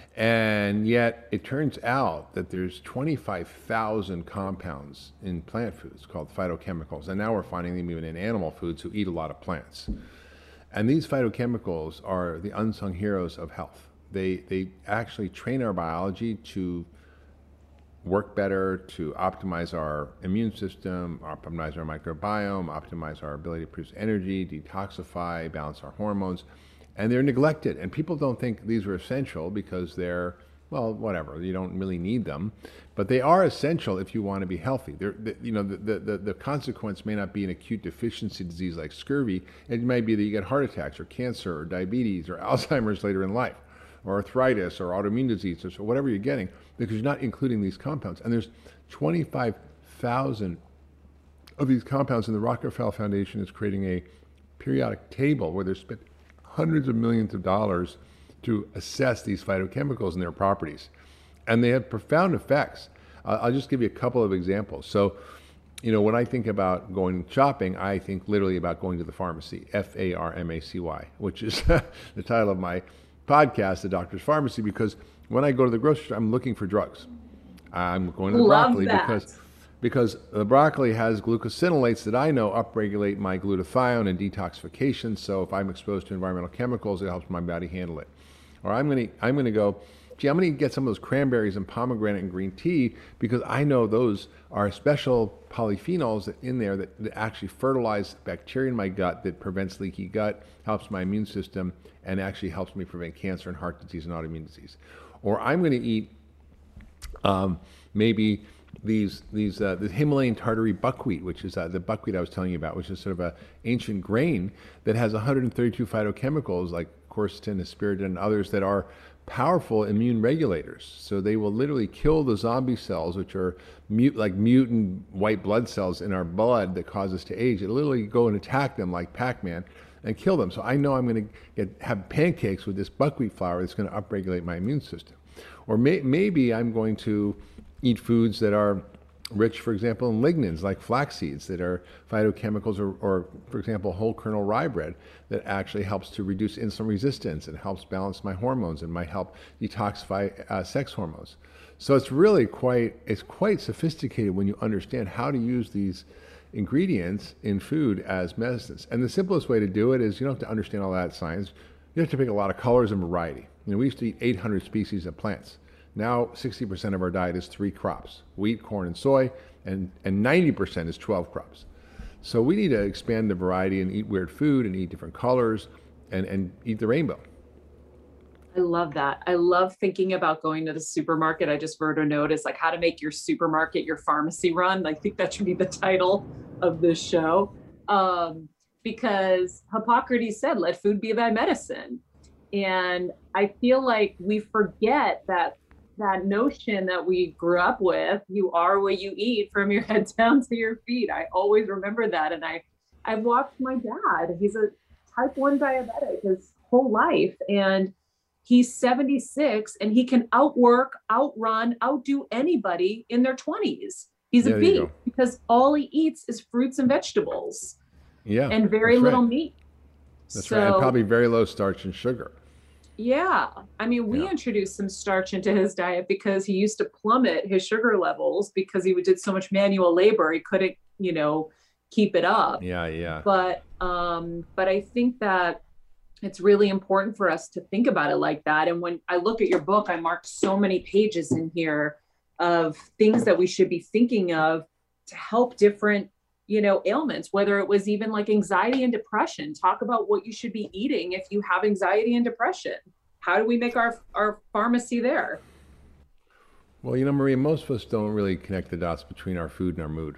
And yet it turns out that there's twenty-five thousand compounds in plant foods called phytochemicals. And now we're finding them even in animal foods who eat a lot of plants. And these phytochemicals are the unsung heroes of health. They, they actually train our biology to work better, to optimize our immune system, optimize our microbiome, optimize our ability to produce energy, detoxify, balance our hormones. And they're neglected. And people don't think these are essential because they're, well, whatever, you don't really need them. But they are essential if you want to be healthy. They're, the, you know, the, the, the consequence may not be an acute deficiency disease like scurvy. It might be that you get heart attacks or cancer or diabetes or Alzheimer's later in life, or arthritis or autoimmune disease or whatever you're getting, because you're not including these compounds. And there's twenty-five thousand of these compounds, and the Rockefeller Foundation is creating a periodic table where they're spent hundreds of millions of dollars to assess these phytochemicals and their properties. And they have profound effects. Uh, I'll just give you a couple of examples. So, you know, when I think about going shopping, I think literally about going to the pharmacy, F A R M A C Y, which is the title of my podcast, The Doctor's Pharmacy, because when I go to the grocery store, I'm looking for drugs. I'm going to the Love broccoli that. because because the broccoli has glucosinolates that I know upregulate my glutathione and detoxification. So if I'm exposed to environmental chemicals, it helps my body handle it. Or I'm going to I'm going to go, gee, I'm going to get some of those cranberries and pomegranate and green tea because I know those are special polyphenols that in there that, that actually fertilize bacteria in my gut that prevents leaky gut, helps my immune system, and actually helps me prevent cancer and heart disease and autoimmune disease. Or I'm going to eat um, maybe these these uh, the Himalayan tartary buckwheat, which is uh, the buckwheat I was telling you about, which is sort of a ancient grain that has one hundred thirty-two phytochemicals like quercetin, asparagine, and others that are powerful immune regulators. So they will literally kill the zombie cells, which are mute, like mutant white blood cells in our blood that cause us to age. It'll literally go and attack them like Pac-Man and kill them. So I know I'm going to get have pancakes with this buckwheat flour that's going to upregulate my immune system. Or may, maybe I'm going to eat foods that are rich, for example, in lignans, like flax seeds that are phytochemicals, or, or for example, whole kernel rye bread that actually helps to reduce insulin resistance and helps balance my hormones and might help detoxify uh, sex hormones. So it's really quite, it's quite sophisticated when you understand how to use these ingredients in food as medicines. And the simplest way to do it is you don't have to understand all that science. You have to pick a lot of colors and variety. You know, we used to eat eight hundred species of plants. Now, sixty percent of our diet is three crops: wheat, corn, and soy. and, and ninety percent is twelve crops. So we need to expand the variety and eat weird food and eat different colors and, and eat the rainbow. I love that. I love thinking about going to the supermarket. I just wrote a notice like how to make your supermarket your pharmacy run. I think that should be the title of this show. Um, because Hippocrates said, let food be thy medicine. And I feel like we forget that that notion that we grew up with, you are what you eat from your head down to your feet. I always remember that. And I, I watched my dad, he's a type one diabetic his whole life. And he's seventy-six and he can outwork, outrun, outdo anybody in their twenties. He's a beast because all he eats is fruits and vegetables. Yeah. And very little right. meat. That's so, right. And probably very low starch and sugar. Yeah. I mean, we yeah. introduced some starch into his diet because he used to plummet his sugar levels because he did so much manual labor. He couldn't, you know, keep it up. Yeah. Yeah. But, um, but I think that it's really important for us to think about it like that. And when I look at your book, I marked so many pages in here of things that we should be thinking of to help different, you know, ailments, whether it was even like anxiety and depression. Talk about what you should be eating if you have anxiety and depression. How do we make our, our pharmacy there? Well, you know, Maria, most of us don't really connect the dots between our food and our mood,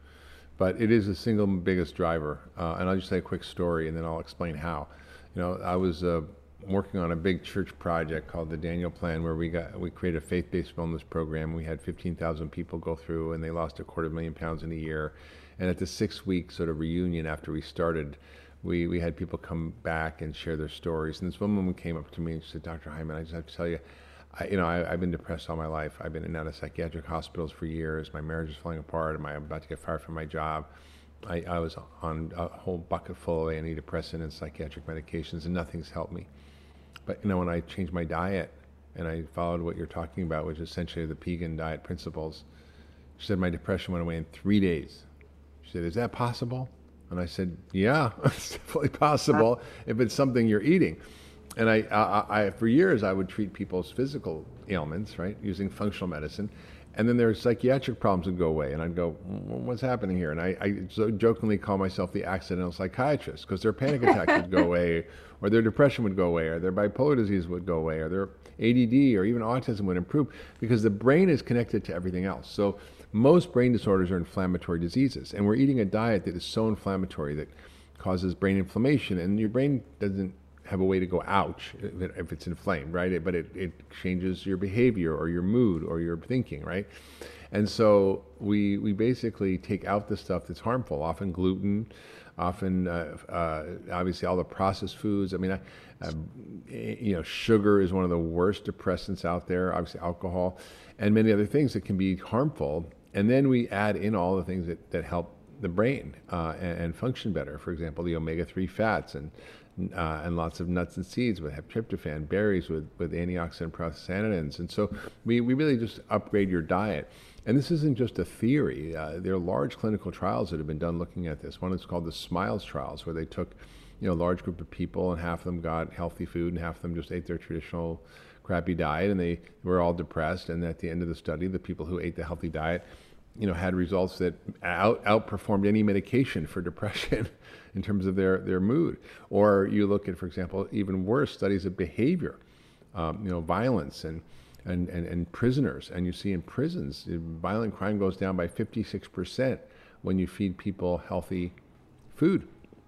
but it is the single biggest driver. Uh, and I'll just say a quick story and then I'll explain how. You know, I was uh, working on a big church project called the Daniel Plan, where we got we created a faith-based wellness program. We had fifteen thousand people go through, and they lost a quarter million pounds in a year. And at the six-week sort of reunion after we started, we, we had people come back and share their stories. And this one woman came up to me and she said, Doctor Hyman, I just have to tell you, I, you know, I, I've been depressed all my life. I've been in and out of psychiatric hospitals for years. My marriage is falling apart. I'm about to get fired from my job. I, I was on a whole bucket full of antidepressant and psychiatric medications, and nothing's helped me. But, you know, when I changed my diet and I followed what you're talking about, which is essentially the Pegan diet principles, she said my depression went away in three days. She said, is that possible? And I said, yeah, it's definitely possible if it's something you're eating. And I, I, I, for years, I would treat people's physical ailments, right, using functional medicine. And then their psychiatric problems would go away. And I'd go, what's happening here? And I, I so jokingly call myself the accidental psychiatrist because their panic attacks would go away, or their depression would go away, or their bipolar disease would go away, or their A D D or even autism would improve because the brain is connected to everything else. So most brain disorders are inflammatory diseases. And we're eating a diet that is so inflammatory that causes brain inflammation. And your brain doesn't have a way to go ouch if it's inflamed, right? It, but it, it changes your behavior or your mood or your thinking, right? And so we we basically take out the stuff that's harmful, often gluten, often uh, uh, obviously all the processed foods. I mean, I, uh, you know, sugar is one of the worst depressants out there, obviously alcohol, and many other things that can be harmful. And then we add in all the things that, that help the brain uh, and, and function better. For example, the omega three fats and Uh, and lots of nuts and seeds with tryptophan, berries with, with antioxidant prostaglandins. And so we, we really just upgrade your diet. And this isn't just a theory. Uh, there are large clinical trials that have been done looking at this. One is called the SMILES trials, where they took, you know, a large group of people and half of them got healthy food and half of them just ate their traditional crappy diet, and they were all depressed. And at the end of the study, the people who ate the healthy diet, you know, had results that out, outperformed any medication for depression in terms of their, their mood. Or you look at, for example, even worse studies of behavior, um, you know, violence and, and, and, and prisoners. And you see in prisons, violent crime goes down by fifty-six percent when you feed people healthy food.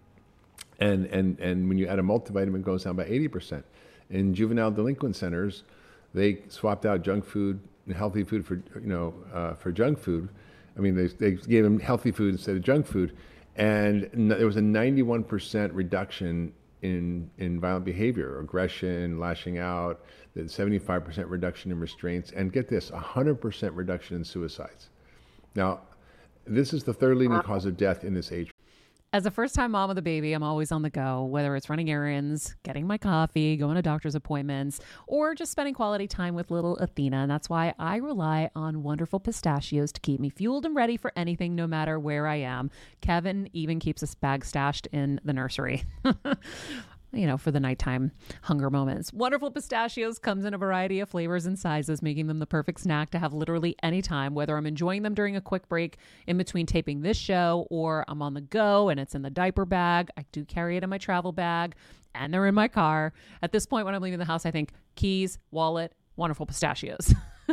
And, and, and when you add a multivitamin, it goes down by eighty percent. In juvenile delinquent centers, they swapped out junk food, healthy food for, you know, uh, for junk food. I mean, they, they gave them healthy food instead of junk food. And there was a ninety-one percent reduction in, in violent behavior, aggression, lashing out, the seventy-five percent reduction in restraints, and get this, one hundred percent reduction in suicides. Now, this is the third leading cause of death in this age. As a first-time mom with a baby, I'm always on the go, whether it's running errands, getting my coffee, going to doctor's appointments, or just spending quality time with little Athena. And that's why I rely on wonderful pistachios to keep me fueled and ready for anything, no matter where I am. Kevin even keeps a bag stashed in the nursery. you know, for the nighttime hunger moments. Wonderful Pistachios comes in a variety of flavors and sizes, making them the perfect snack to have literally any time, whether I'm enjoying them during a quick break in between taping this show or I'm on the go and it's in the diaper bag. I do carry it in my travel bag and they're in my car. At this point, when I'm leaving the house, I think keys, wallet, Wonderful Pistachios.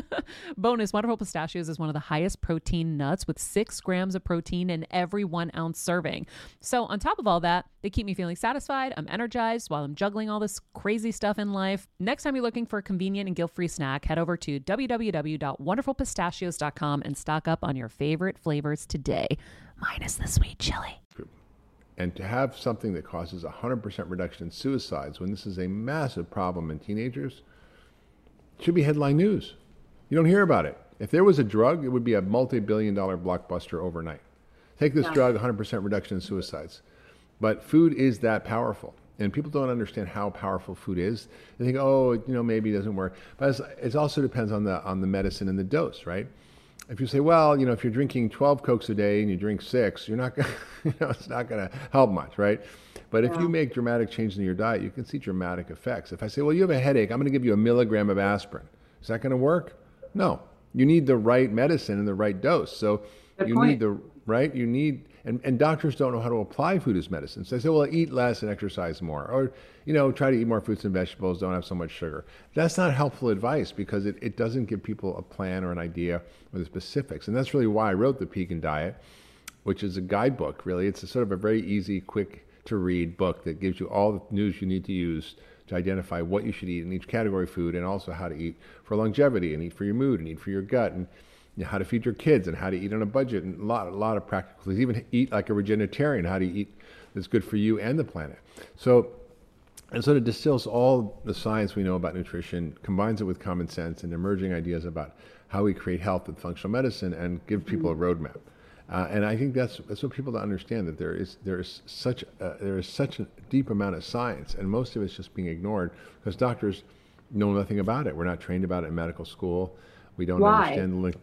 Bonus, Wonderful Pistachios is one of the highest protein nuts with six grams of protein in every one ounce serving. So on top of all that, they keep me feeling satisfied. I'm energized while I'm juggling all this crazy stuff in life. Next time you're looking for a convenient and guilt-free snack, head over to w w w dot wonderful pistachios dot com and stock up on your favorite flavors today, minus the sweet chili. And to have something that causes a one hundred percent reduction in suicides when this is a massive problem in teenagers should be headline news. You don't hear about it. If there was a drug, it would be a multi-billion dollar blockbuster overnight. Take this yeah. drug, one hundred percent reduction in suicides. But food is that powerful. And people don't understand how powerful food is. They think, oh, you know, maybe it doesn't work. But it also depends on the on the medicine and the dose, right? If you say, well, you know, if you're drinking twelve Cokes a day and you drink six, you're not gonna, you know, it's not going to help much, right? But if yeah. you make dramatic changes in your diet, you can see dramatic effects. If I say, well, you have a headache, I'm going to give you a milligram of aspirin. Is that going to work? No. You need the right medicine and the right dose. So Good you point. need the, right? You need, and, and doctors don't know how to apply food as medicine. So they say, well, eat less and exercise more. Or, you know, try to eat more fruits and vegetables, don't have so much sugar. That's not helpful advice because it, it doesn't give people a plan or an idea or the specifics. And that's really why I wrote The Pegan Diet, which is a guidebook, really. It's a sort of a very easy, quick to read book that gives you all the news you need to use to identify what you should eat in each category of food and also how to eat for longevity and eat for your mood and eat for your gut and you know, how to feed your kids and how to eat on a budget and a lot, a lot of practical things. Even eat like a vegetarian, how to eat that's good for you and the planet. So, and so it distills all the science we know about nutrition, combines it with common sense and emerging ideas about how we create health with functional medicine and give people a roadmap. Uh, and I think that's that's what people don't understand, that there is there is such a, there is such a deep amount of science, and most of it's just being ignored because doctors know nothing about it. We're not trained about it in medical school. We don't Why? understand the link.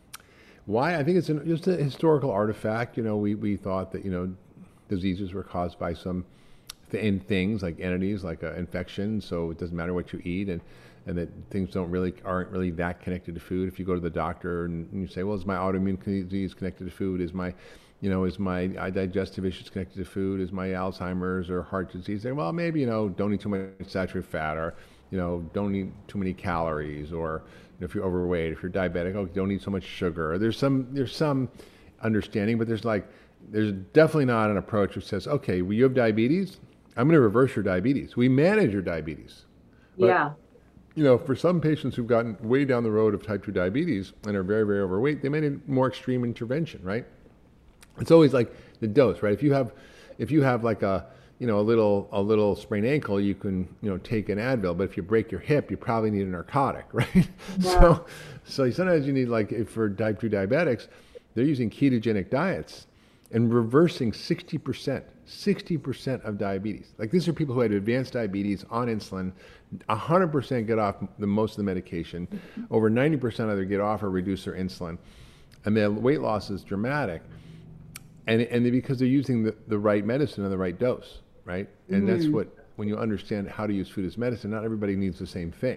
Why? I think it's an, just a historical artifact. You know, we, we thought that you know diseases were caused by some th- things like entities, like an infection. So it doesn't matter what you eat, and and that things don't really aren't really that connected to food. If you go to the doctor and you say, well, is my autoimmune disease connected to food? Is my, you know, is my digestive issues connected to food? Is my Alzheimer's or heart disease? They, well, maybe, you know, don't eat too much saturated fat, or, you know, don't eat too many calories, or you know, if you're overweight, if you're diabetic, oh, don't eat so much sugar. Or there's some there's some understanding, but there's like there's definitely not an approach which says, okay, well, you have diabetes, I'm going to reverse your diabetes. We manage your diabetes. But, yeah. you know, for some patients who've gotten way down the road of type two diabetes and are very, very overweight, they may need more extreme intervention, right? It's always like the dose, right? If you have, if you have like a, you know, a little, a little sprained ankle, you can, you know, take an Advil. But if you break your hip, you probably need a narcotic, right? Yeah. So, so sometimes you need, like, if for type two diabetics, they're using ketogenic diets and reversing sixty percent, sixty percent of diabetes. Like, these are people who had advanced diabetes on insulin, one hundred percent get off the most of the medication, over ninety percent either get off or reduce their insulin, and their weight loss is dramatic. And, and they, because they're using the, the right medicine and the right dose, right? And mm-hmm. that's what, when you understand how to use food as medicine, not everybody needs the same thing.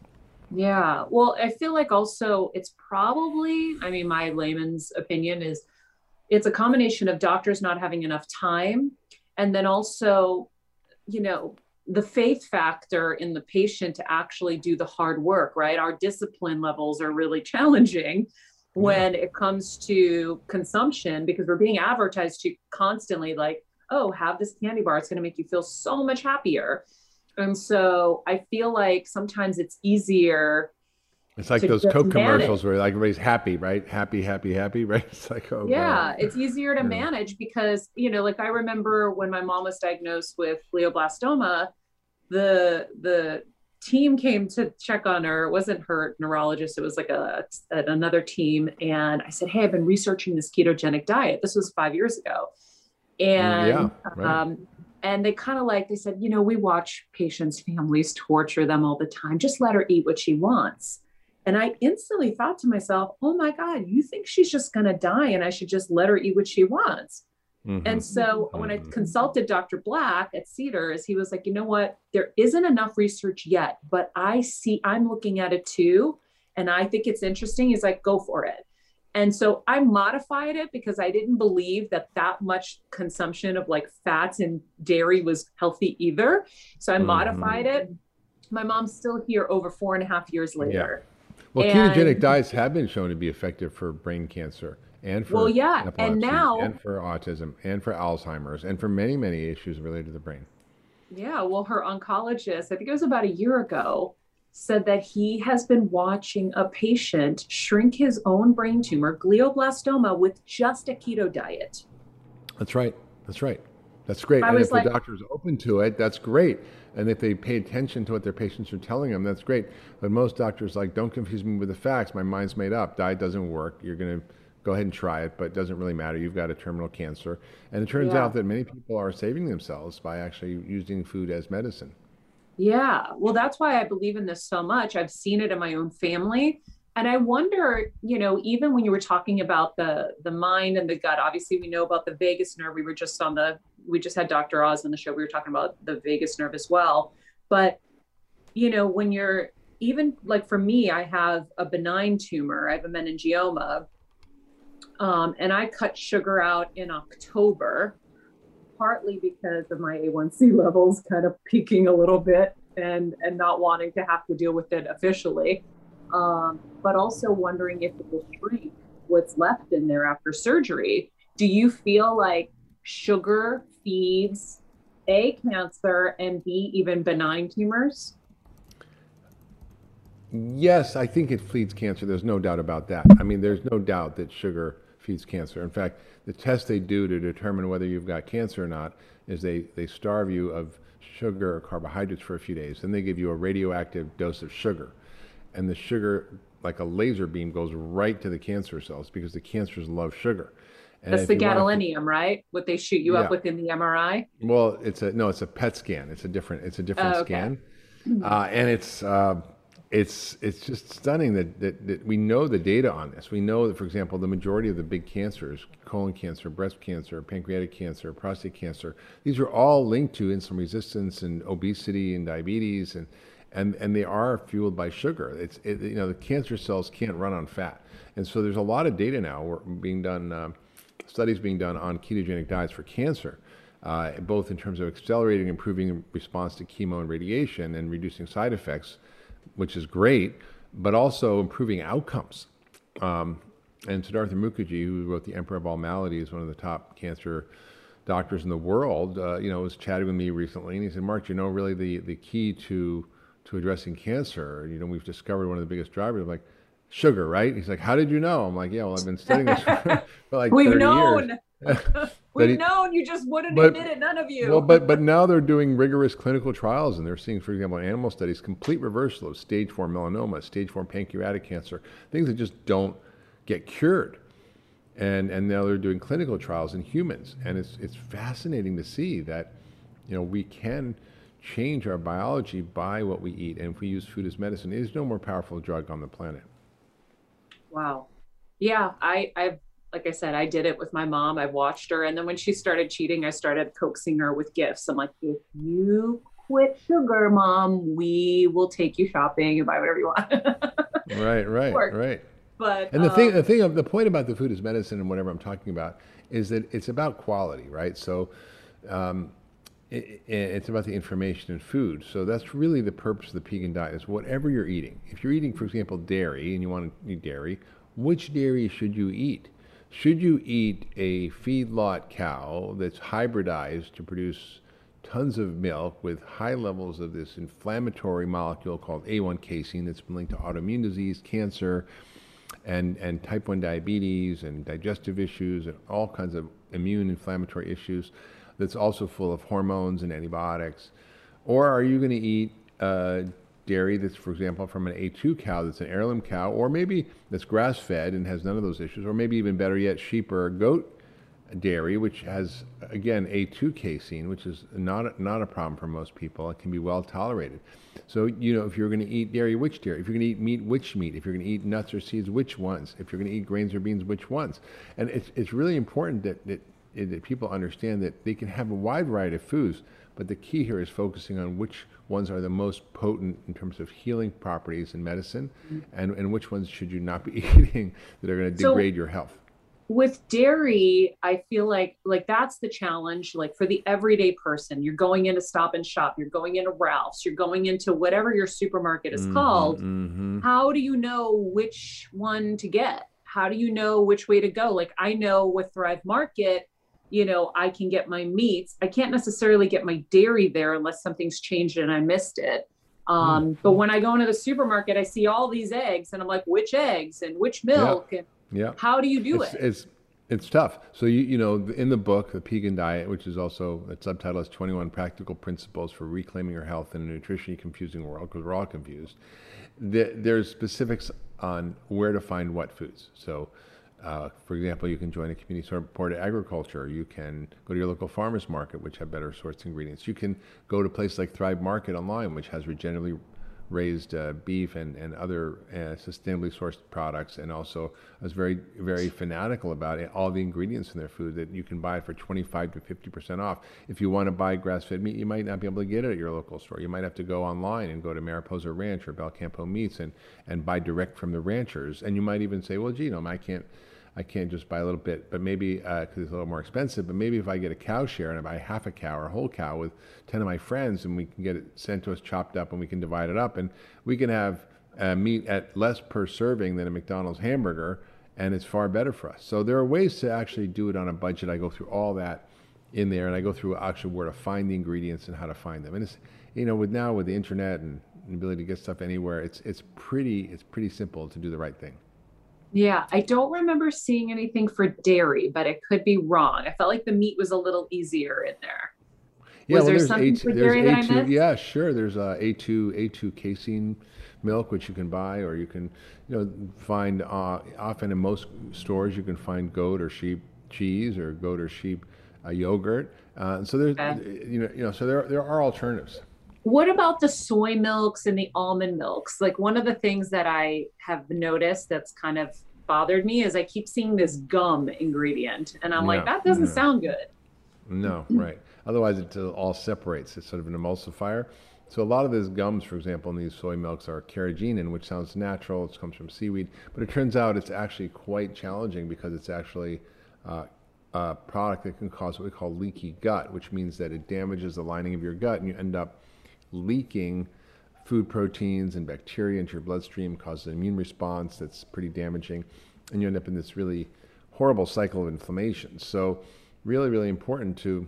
Yeah. Well, I feel like also it's probably, I mean, my layman's opinion is it's a combination of doctors not having enough time, and then also, you know, the faith factor in the patient to actually do the hard work, right? Our discipline levels are really challenging when it comes to consumption, because we're being advertised to constantly like, oh, have this candy bar, it's going to make you feel so much happier. And so I feel like sometimes it's easier. It's like those Coke commercials where like everybody's happy, right? Happy, happy, happy, right? It's like, oh, yeah, God. It's easier to yeah. manage because, you know, like I remember when my mom was diagnosed with glioblastoma, the, the team came to check on her. It wasn't her neurologist. It was like a, another team. And I said, hey, I've been researching this ketogenic diet. This was five years ago. And, yeah, right. um, and they kind of like, they said, you know, we watch patients' families torture them all the time. Just let her eat what she wants. And I instantly thought to myself, oh my God, you think she's just going to die and I should just let her eat what she wants? Mhm. And so when I consulted Doctor Black at Cedars, he was like, you know what? There isn't enough research yet, but I see, I'm looking at it too. And I think it's interesting. He's like, go for it. And so I modified it because I didn't believe that that much consumption of like fats and dairy was healthy either. So I Mhm. modified it. My mom's still here over four and a half years later. Well, And- ketogenic diets have been shown to be effective for brain cancer and for Well, yeah, and epilepsy now- and for autism and for Alzheimer's and for many, many issues related to the brain. Yeah, well, her oncologist, I think it was about a year ago, said that he has been watching a patient shrink his own brain tumor, glioblastoma, with just a keto diet. That's right. That's right. That's great. I And was if like- the doctor's open to it, that's great. And if they pay attention to what their patients are telling them, that's great. But most doctors like, don't confuse me with the facts. My mind's made up. Diet doesn't work. You're going to go ahead and try it, but it doesn't really matter. You've got a terminal cancer. And it turns Yeah. out that many people are saving themselves by actually using food as medicine. Yeah, well, that's why I believe in this so much. I've seen it in my own family. And I wonder, you know, even when you were talking about the the mind and the gut, obviously we know about the vagus nerve. We were just on the, we just had Doctor Oz on the show. We were talking about the vagus nerve as well. But, you know, when you're, even like for me, I have a benign tumor. I have a meningioma. Um, and I cut sugar out in October, partly because of my A one C levels kind of peaking a little bit and, and not wanting to have to deal with it officially. Um, but also wondering if it will shrink what's left in there after surgery. Do you feel like sugar feeds A, cancer, and B, even benign tumors? Yes, I think it feeds cancer. There's no doubt about that. I mean, there's no doubt that sugar feeds cancer. In fact, the test they do to determine whether you've got cancer or not is they, they starve you of sugar or carbohydrates for a few days. Then they give you a radioactive dose of sugar. And the sugar, like a laser beam, goes right to the cancer cells because the cancers love sugar. And That's if the you want to- gadolinium, right? What they shoot you Yeah. up with in the M R I? Well, it's a no, it's a P E T scan. It's a different, it's a different Oh, okay. scan, uh, and it's uh, it's it's just stunning that, that that we know the data on this. We know that, for example, the majority of the big cancers, colon cancer, breast cancer, pancreatic cancer, prostate cancer, these are all linked to insulin resistance and obesity and diabetes, and and and they are fueled by sugar. It's it, you know the cancer cells can't run on fat, and so there's a lot of data now wor- being done. Um, studies being done on ketogenic diets for cancer, uh, both in terms of accelerating, improving response to chemo and radiation and reducing side effects, which is great, but also improving outcomes. Um, and Siddhartha Mukherjee, who wrote The Emperor of All Maladies, one of the top cancer doctors in the world, uh, you know, was chatting with me recently, and he said, "Mark, you know, really the, the key to to addressing cancer, you know, we've discovered one of the biggest drivers." I'm like, sugar, right? He's like, "How did you know?" I'm like, "Yeah, well, I've been studying this for, for like We've thirty known. years." We've he- known, you just wouldn't but- admit it, none of you. Well, but but now they're doing rigorous clinical trials, and they're seeing, for example, in animal studies, complete reversal of stage four melanoma, stage four pancreatic cancer, things that just don't get cured. And and now they're doing clinical trials in humans, and it's it's fascinating to see that, you know, we can change our biology by what we eat, and if we use food as medicine, there's no more powerful drug on the planet. Wow. Yeah, I, I've, like I said, I did it with my mom. I watched her. And then when she started cheating, I started coaxing her with gifts. I'm like, if you quit sugar, mom, we will take you shopping and buy whatever you want. Right, right, Work. right. But And the thing, um, the thing, of the point about the food as medicine and whatever I'm talking about is that it's about quality, right? So, um, it, it's about the information in food. So that's really the purpose of the Pegan diet: is whatever you're eating. If you're eating, for example, dairy, and you want to eat dairy, which dairy should you eat? Should you eat a feedlot cow that's hybridized to produce tons of milk with high levels of this inflammatory molecule called A one casein that's been linked to autoimmune disease, cancer, and, and type one diabetes and digestive issues and all kinds of immune inflammatory issues, that's also full of hormones and antibiotics? Or are you going to eat uh, dairy that's, for example, from an A two cow that's an heirloom cow, or maybe that's grass-fed and has none of those issues, or maybe even better yet, sheep or goat dairy, which has, again, A two casein, which is not a, not a problem for most people. It can be well tolerated. So, you know, if you're going to eat dairy, which dairy? If you're going to eat meat, which meat? If you're going to eat nuts or seeds, which ones? If you're going to eat grains or beans, which ones? And it's it's really important that, that it, that people understand that they can have a wide variety of foods, but the key here is focusing on which ones are the most potent in terms of healing properties in medicine, mm-hmm. and, and which ones should you not be eating that are going to degrade so, your health. With dairy, I feel like like that's the challenge. Like for the everyday person, you're going into Stop and Shop, you're going into Ralph's, you're going into whatever your supermarket is mm-hmm, called. Mm-hmm. How do you know which one to get? How do you know which way to go? Like I know with Thrive Market, you know, I can get my meats. I can't necessarily get my dairy there unless something's changed and I missed it. Um, mm-hmm. But when I go into the supermarket, I see all these eggs and I'm like, which eggs and which milk? Yeah. And Yeah. how do you do it's, it? It's it's tough. So you you know in the book, The Pegan Diet, which is also the subtitle is twenty-one Practical Principles for Reclaiming Your Health in a Nutritionally Confusing World, because we're all confused. The, there's specifics on where to find what foods. So, uh, for example, you can join a community supported agriculture. You can go to your local farmers market, which have better sourced ingredients. You can go to a place like Thrive Market online, which has regeneratively raised uh, beef and, and other uh, sustainably sourced products, and also I was very, very fanatical about it, all the ingredients in their food that you can buy for twenty-five to fifty percent off. If you want to buy grass-fed meat, you might not be able to get it at your local store. You might have to go online and go to Mariposa Ranch or Belcampo Meats and, and buy direct from the ranchers. And you might even say, well, gee, no, I can't, I can't just buy a little bit, but maybe, because uh, it's a little more expensive, but maybe if I get a cow share and I buy half a cow or a whole cow with ten of my friends, and we can get it sent to us chopped up and we can divide it up, and we can have uh, meat at less per serving than a McDonald's hamburger, and it's far better for us. So there are ways to actually do it on a budget. I go through all that in there, and I go through actually where to find the ingredients and how to find them. And it's, you know, with now with the internet and the ability to get stuff anywhere, it's it's pretty it's pretty simple to do the right thing. Yeah, I don't remember seeing anything for dairy, but it could be wrong. I felt like the meat was a little easier in there. Yeah, was well, there something A two, for dairy that I missed? Yeah, sure. There's uh, A two A two casein milk, which you can buy, or you can, you know, find uh, often in most stores you can find goat or sheep cheese or goat or sheep uh, yogurt. Uh, so there's, okay. you know, you know, so there there are alternatives. What about the soy milks and the almond milks? Like one of the things that I have noticed that's kind of bothered me is I keep seeing this gum ingredient, and I'm yeah, like, that doesn't yeah. sound good. No, right. Otherwise, it all separates. It's sort of an emulsifier. So a lot of these gums, for example, in these soy milks are carrageenan, which sounds natural. It comes from seaweed. But it turns out it's actually quite challenging because it's actually uh, a product that can cause what we call leaky gut, which means that it damages the lining of your gut, and you end up leaking food proteins and bacteria into your bloodstream, causes an immune response that's pretty damaging, and you end up in this really horrible cycle of inflammation. So really, really important to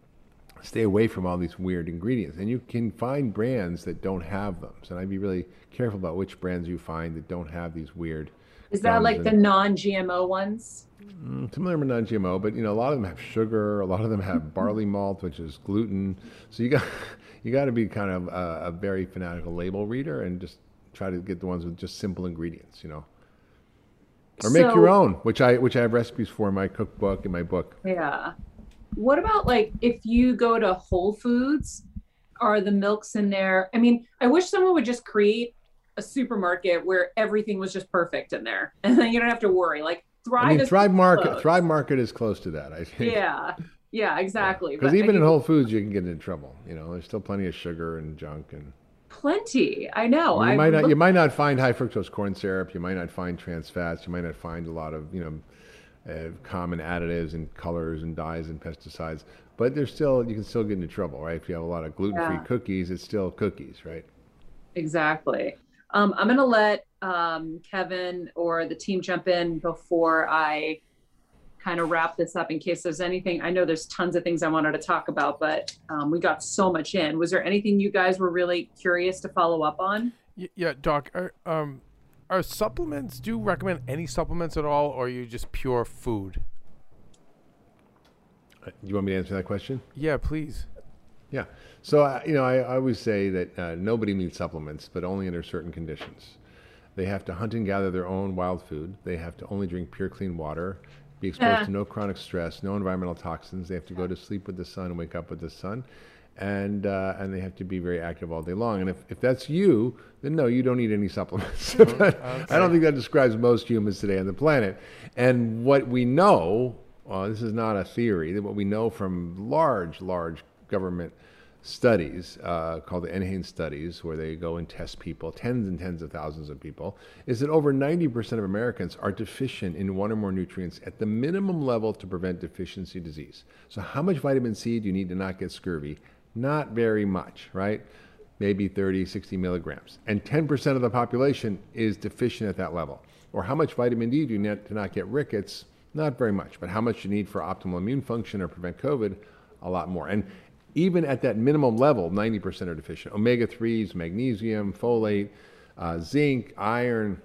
stay away from all these weird ingredients. And you can find brands that don't have them. So I'd be really careful about which brands you find that don't have these weird. Is that like the non-G M O ones? Mm, some of them are non-G M O, but you know, a lot of them have sugar. A lot of them have barley malt, which is gluten. So you got you got to be kind of a, a very fanatical label reader and just try to get the ones with just simple ingredients, you know. Or make so, your own, which I which I have recipes for in my cookbook, in my book. Yeah. What about like if you go to Whole Foods, are the milks in there? I mean, I wish someone would just create a supermarket where everything was just perfect in there, and then you don't have to worry. Like Thrive, I mean, is Thrive Market, close. Thrive Market is close to that, I think. Yeah, yeah, exactly. Because yeah. even I mean, in Whole Foods, you can get into trouble. You know, there's still plenty of sugar and junk and. Plenty, I know. You I might not. looked... You might not find high fructose corn syrup. You might not find trans fats. You might not find a lot of you know, uh, common additives and colors and dyes and pesticides. But there's still you can still get into trouble, right? If you have a lot of gluten-free yeah. cookies, it's still cookies, right? Exactly. Um, I'm going to let um, Kevin or the team jump in before I kind of wrap this up in case there's anything. I know there's tons of things I wanted to talk about, but um, we got so much in. Was there anything you guys were really curious to follow up on? Yeah, Doc, are, um, are supplements, do you recommend any supplements at all, or are you just pure food? You want me to answer that question? Yeah, please. Yeah. So, uh, you know, I, I always say that uh, nobody needs supplements, but only under certain conditions. They have to hunt and gather their own wild food. They have to only drink pure, clean water, be exposed uh. to no chronic stress, no environmental toxins. They have to go to sleep with the sun and wake up with the sun. And uh, and they have to be very active all day long. And if, if that's you, then no, you don't need any supplements. Okay. I don't think that describes most humans today on the planet. And what we know Uh, this is not a theory. What we know from large, large government studies uh, called the NHANES studies, where they go and test people, tens and tens of thousands of people, is that over ninety percent of Americans are deficient in one or more nutrients at the minimum level to prevent deficiency disease. So how much vitamin C do you need to not get scurvy? Not very much, right? Maybe thirty, sixty milligrams. And ten percent of the population is deficient at that level. Or how much vitamin D do you need to not get rickets? Not very much. But how much you need for optimal immune function or prevent COVID? A lot more. And even at that minimum level, ninety percent are deficient. omega threes, magnesium, folate, uh, zinc, iron,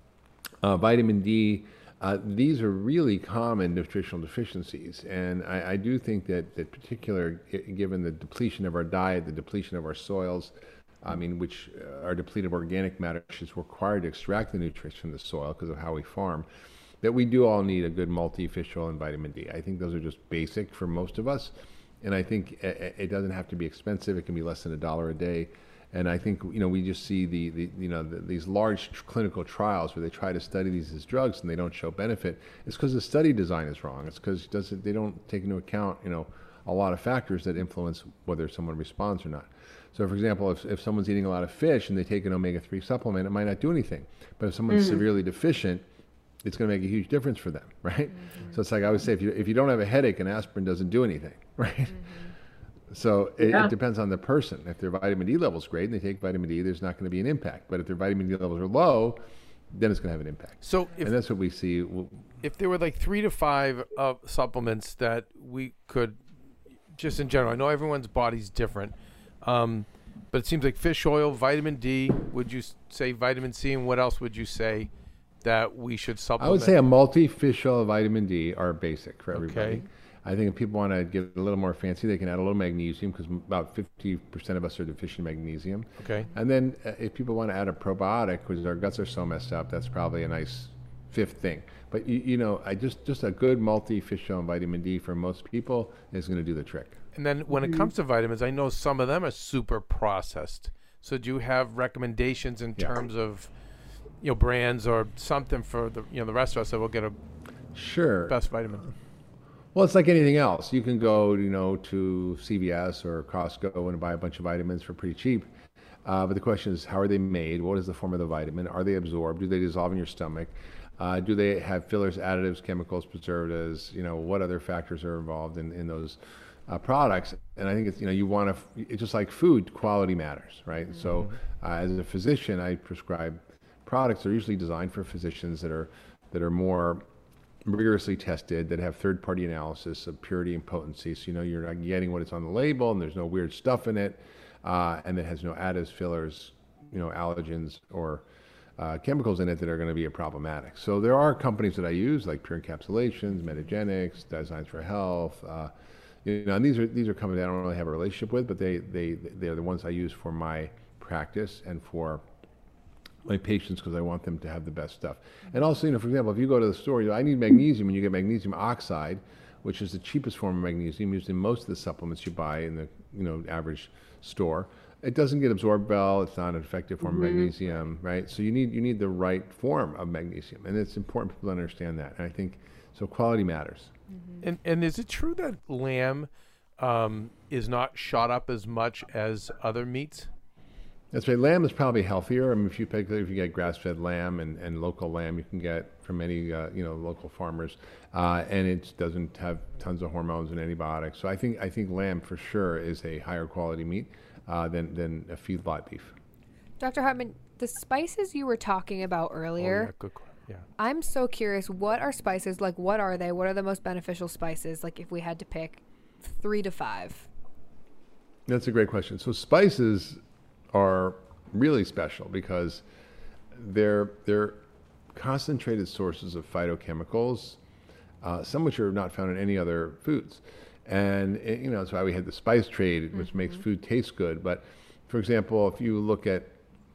uh, vitamin D. Uh, these are really common nutritional deficiencies. And I, I do think that, that particular, given the depletion of our diet, the depletion of our soils, I mean, which are depleted of organic matter, which is required to extract the nutrition from the soil because of how we farm, that we do all need a good multi-fish oil and vitamin D. I think those are just basic for most of us. And I think it doesn't have to be expensive. It can be less than a dollar a day. And I think, you know, we just see the, the you know, the, these large tr- clinical trials where they try to study these as drugs and they don't show benefit. It's because the study design is wrong. It's because it doesn't, they don't take into account, you know, a lot of factors that influence whether someone responds or not. So, for example, if, if someone's eating a lot of fish and they take an omega three supplement, it might not do anything. But if someone's mm-hmm. severely deficient, it's going to make a huge difference for them, right? Mm-hmm. So it's like I would say, if you if you don't have a headache, an aspirin doesn't do anything, right? Mm-hmm. So it, yeah. it depends on the person. If their vitamin D level's great and they take vitamin D, there's not going to be an impact. But if their vitamin D levels are low, then it's going to have an impact. So if, and that's what we see. If there were like three to five uh, supplements that we could, just in general, I know everyone's body's different, um, but it seems like fish oil, vitamin D, would you say vitamin C, and what else would you say that we should supplement? I would say a multi-fish oil, vitamin D are basic for everybody. Okay. I think if people want to get a little more fancy, they can add a little magnesium because about fifty percent of us are deficient in magnesium. Okay. And then uh, if people want to add a probiotic, because our guts are so messed up, that's probably a nice fifth thing. But, you, you know, I just, just a good multi-fish oil and vitamin D for most people is going to do the trick. And then when it comes to vitamins, I know some of them are super processed. So do you have recommendations in yeah. terms of, you know, brands or something for the, you know, the rest of us that will get a sure best vitamin? Well, it's like anything else. You can go, you know, to C V S or Costco and buy a bunch of vitamins for pretty cheap. Uh, but the question is, how are they made? What is the form of the vitamin? Are they absorbed? Do they dissolve in your stomach? Uh, do they have fillers, additives, chemicals, preservatives? You know, what other factors are involved in, in those uh, products? And I think it's, you know, you want to, it's just like food, quality matters, right? Mm-hmm. So uh, as a physician, I prescribe products that are usually designed for physicians that are that are more rigorously tested, that have third-party analysis of purity and potency, so you know you're not getting what it's on the label and there's no weird stuff in it, uh, and that has no additives, fillers, you know, allergens or uh, chemicals in it that are going to be problematic. So there are companies that I use, like Pure Encapsulations, Metagenics, Designs for Health, uh, you know, and these are these are companies I don't really have a relationship with, but they they they are the ones I use for my practice and for my patients because I want them to have the best stuff. And also, you know, for example, if you go to the store, you know, I need magnesium, and you get magnesium oxide, which is the cheapest form of magnesium used in most of the supplements you buy in the, you know, average store. It doesn't get absorbed well. It's not an effective form mm-hmm. of magnesium, right? So you need you need the right form of magnesium, and it's important for people to understand that. And I think so. Quality matters. Mm-hmm. And and is it true that lamb um, is not shot up as much as other meats? That's right. Lamb is probably healthier. I mean, if you pick, if you get grass-fed lamb and, and local lamb, you can get from many uh, you know local farmers, uh, and it doesn't have tons of hormones and antibiotics. So I think I think lamb for sure is a higher quality meat uh, than than a feedlot beef. Doctor Hartman, the spices you were talking about earlier. Oh, yeah, good. Yeah. I'm so curious. What are spices like? What are they? What are the most beneficial spices? Like, if we had to pick three to five. That's a great question. So spices are really special because they're they're concentrated sources of phytochemicals, uh, some which are not found in any other foods. And it, you know, that's why we had the spice trade, which mm-hmm. makes food taste good. But for example, if you look at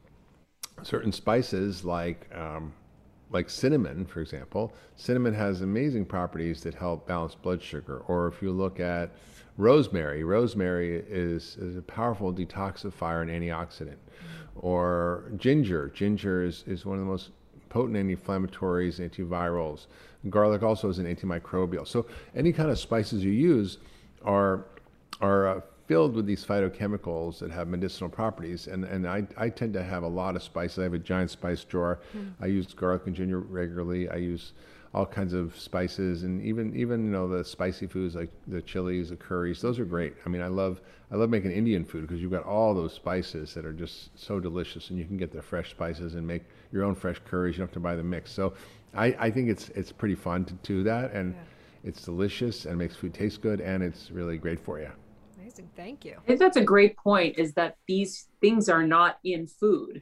certain spices like um, like cinnamon, for example, cinnamon has amazing properties that help balance blood sugar. Or if you look at rosemary, rosemary is, is a powerful detoxifier and antioxidant. Mm-hmm. Or ginger, ginger is, is one of the most potent anti-inflammatories, antivirals. Garlic also is an antimicrobial. So any kind of spices you use are are uh, filled with these phytochemicals that have medicinal properties. And and I, I tend to have a lot of spices. I have a giant spice drawer. Mm. I use garlic and ginger regularly. I use all kinds of spices, and even even you know the spicy foods like the chilies, the curries. Those are great. I mean, I love I love making Indian food because you've got all those spices that are just so delicious, and you can get the fresh spices and make your own fresh curries. You don't have to buy the mix. So I, I think it's it's pretty fun to do that, and yeah. it's delicious and makes food taste good, and it's really great for you. Amazing, thank you. I think that's a great point, is that these things are not in food.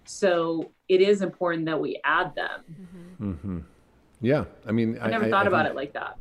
So it is important that we add them. Mm-hmm. Mm-hmm. Yeah, I mean, I never I, thought I about think, it like that.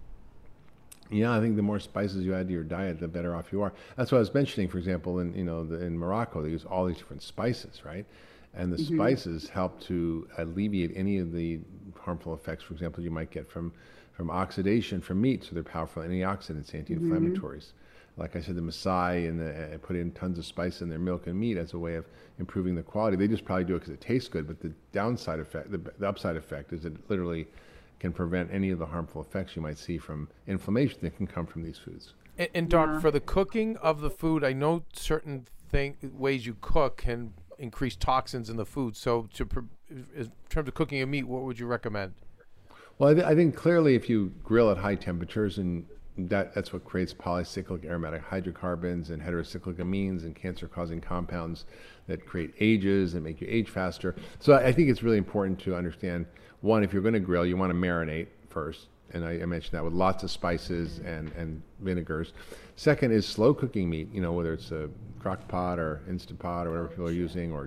Yeah, I think the more spices you add to your diet, the better off you are. That's what I was mentioning. For example, in you know the, in Morocco, they use all these different spices, right? And the mm-hmm. spices help to alleviate any of the harmful effects, for example, you might get from from oxidation from meat. So they're powerful antioxidants, anti-inflammatories. Mm-hmm. Like I said, the Maasai and the, uh, put in tons of spice in their milk and meat as a way of improving the quality. They just probably do it because it tastes good, but the downside effect, the, the upside effect, is it literally can prevent any of the harmful effects you might see from inflammation that can come from these foods. And, and Doc, yeah. for the cooking of the food, I know certain thing, ways you cook can increase toxins in the food. So to, in terms of cooking a meat, what would you recommend? Well, I, th- I think clearly if you grill at high temperatures, and that, that's what creates polycyclic aromatic hydrocarbons and heterocyclic amines and cancer-causing compounds that create ages and make you age faster. So I, I think it's really important to understand, one, if you're going to grill, you want to marinate first. And I, I mentioned that with lots of spices and, and vinegars. Second is slow cooking meat, you know, whether it's a crock pot or Instant Pot or whatever people are using, or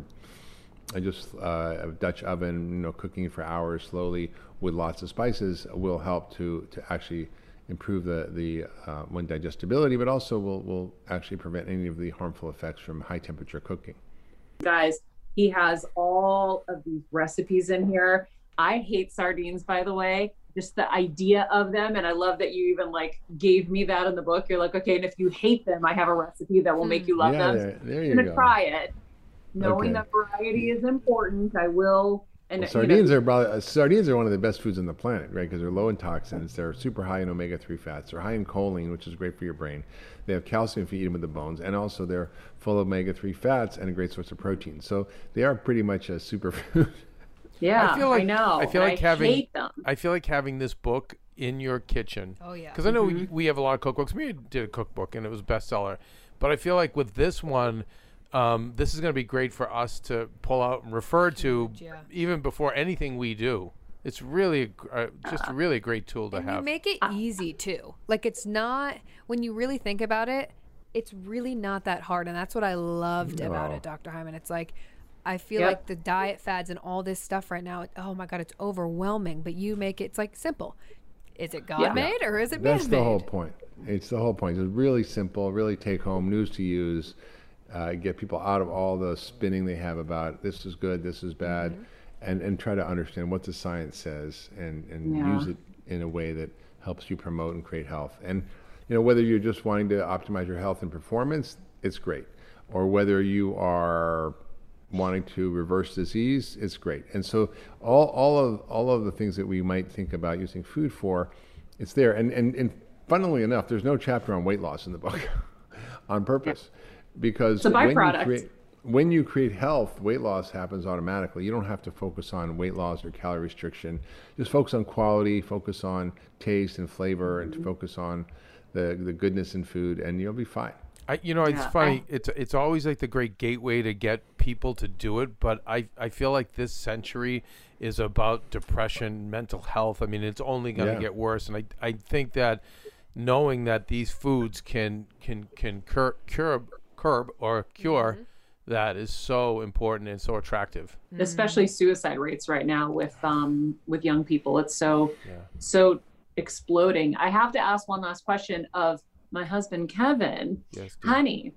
I just uh, a Dutch oven, you know, cooking for hours slowly with lots of spices will help to, to actually improve the, the uh, one, digestibility, but also will, will actually prevent any of the harmful effects from high temperature cooking. Guys, he has all of these recipes in here. I hate sardines, by the way, just the idea of them. And I love that you even like gave me that in the book. You're like, okay, and if you hate them, I have a recipe that will make you love yeah, them. There, there you I'm gonna go. try it. Knowing Okay. that variety is important, I will. And Well, you sardines know, are probably, uh, sardines are one of the best foods on the planet, right? Because they're low in toxins, they're super high in omega three fats, they're high in choline, which is great for your brain. They have calcium if you eat them with the bones, and also they're full of omega three fats and a great source of protein. So they are pretty much a superfood. yeah, I feel like I know. I feel and like I having hate them. I feel like having this book in your kitchen. Oh, yeah. Because I know Mm-hmm. we, we have a lot of cookbooks. We did a cookbook and it was a bestseller, but I feel like with this one, um, this is going to be great for us to pull out and refer to, Huge, yeah. even before anything we do. It's really a, gr- uh, just a really great tool to And have. you make it easy too. Like it's not, when you really think about it, it's really not that hard. And that's what I loved about No. it, Doctor Hyman. It's like, I feel Yep. like the diet fads and all this stuff right now, oh my God, it's overwhelming. But you make it, it's like simple. Is it God Yeah. made or is it That's man-made? the whole point. It's the whole point. It's really simple, really take home news to use, uh, get people out of all the spinning they have about this is good, this is bad, Mm-hmm. and, and try to understand what the science says and, and Yeah. use it in a way that helps you promote and create health. And you know, whether you're just wanting to optimize your health and performance, it's great. Or whether you are wanting to reverse disease, it's great. And so all, all of all of the things that we might think about using food for, it's there. And and, and funnily enough, there's no chapter on weight loss in the book on purpose. Because It's a when you byproduct. create when you create health, weight loss happens automatically. You don't have to focus on weight loss or calorie restriction. Just focus on quality, focus on taste and flavor, Mm-hmm. and focus on the the goodness in food, and you'll be fine. I, you know, it's Yeah, funny. I- it's it's always like the great gateway to get people to do it. But I, I feel like this century is about depression, mental health. I mean, it's only going to Yeah. get worse. And I, I think that knowing that these foods can can can cur, curb curb or cure that is so important and so attractive. Especially suicide rates right now with um with young people. It's so Yeah. so exploding. I have to ask one last question of my husband Kevin. Yes. do. Honey,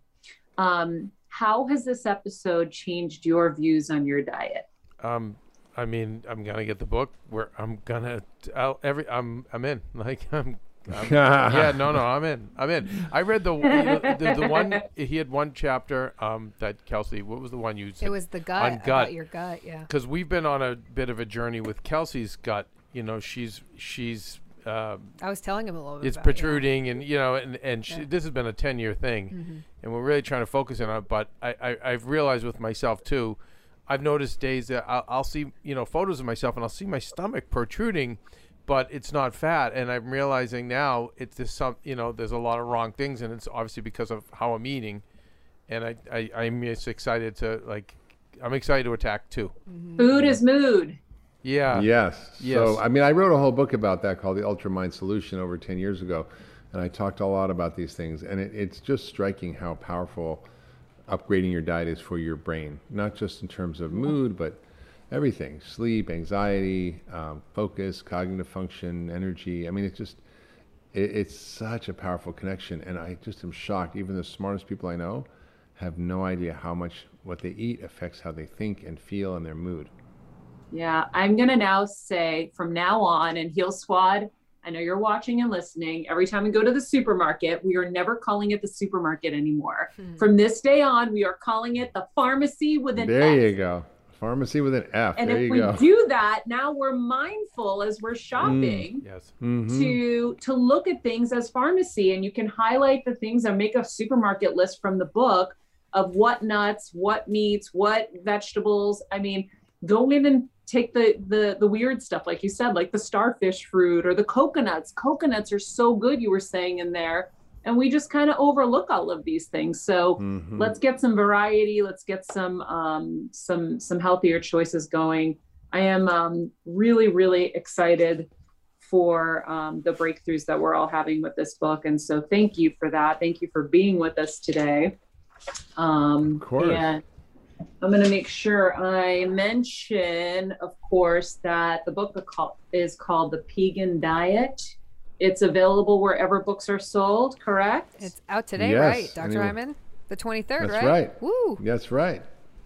um, how has this episode changed your views on your diet? Um, I mean, I'm gonna get the book. Where I'm gonna I'll, every I'm I'm in. Like I'm. I'm yeah, no, no, I'm in. I'm in. I read the the, the the one. He had one chapter. Um, that Kelsey. What was the one you said? It was the gut, On gut. about your gut, yeah. Because we've been on a bit of a journey with Kelsey's gut you know, she's she's. Uh, I was telling him a little bit it's about it, yeah. protruding, and you know, and and she, Yeah. this has been a ten year thing, Mm-hmm. and we're really trying to focus on it. But I, I I've realized with myself too, I've noticed days that I'll, I'll see you know photos of myself, and I'll see my stomach protruding, but it's not fat, and I'm realizing now it's just some you know there's a lot of wrong things, and it's obviously because of how I'm eating, and I, I I'm just excited to like I'm excited to attack too. Food is mood. Yeah. Yes. Yes. So, I mean, I wrote a whole book about that called The Ultra Mind Solution over ten years ago. And I talked a lot about these things. And it, it's just striking how powerful upgrading your diet is for your brain, not just in terms of mood, but everything: sleep, anxiety, um, focus, cognitive function, energy. I mean, it's just, it, it's such a powerful connection. And I just am shocked. Even the smartest people I know have no idea how much what they eat affects how they think and feel and their mood. Yeah, I'm going to now say from now on, and Heal Squad, I know you're watching and listening. Every time we go to the supermarket, we are never calling it the supermarket anymore. Hmm. From this day on, we are calling it the pharmacy with an There F. you go. Pharmacy with an F. And there if you we go. do that, now we're mindful as we're shopping Yes. Mhm. to to look at things as pharmacy, and you can highlight the things and make a supermarket list from the book of what nuts, what meats, what vegetables. I mean, go in and take the the the weird stuff, like you said, like the starfish fruit or the coconuts. Coconuts are so good, you were saying in there, and we just kind of overlook all of these things. So Mhm. let's get some variety. Let's get some um, some some healthier choices going. I am um, really really excited for um, the breakthroughs that we're all having with this book, and so thank you for that. Thank you for being with us today. Um, Of course. And I'm going to make sure I mention, of course, that the book is called The Pegan Diet. It's available wherever books are sold, correct? It's out today, Yes, right, Doctor anyway. Hyman? The twenty-third, That's right? right. Woo! That's right.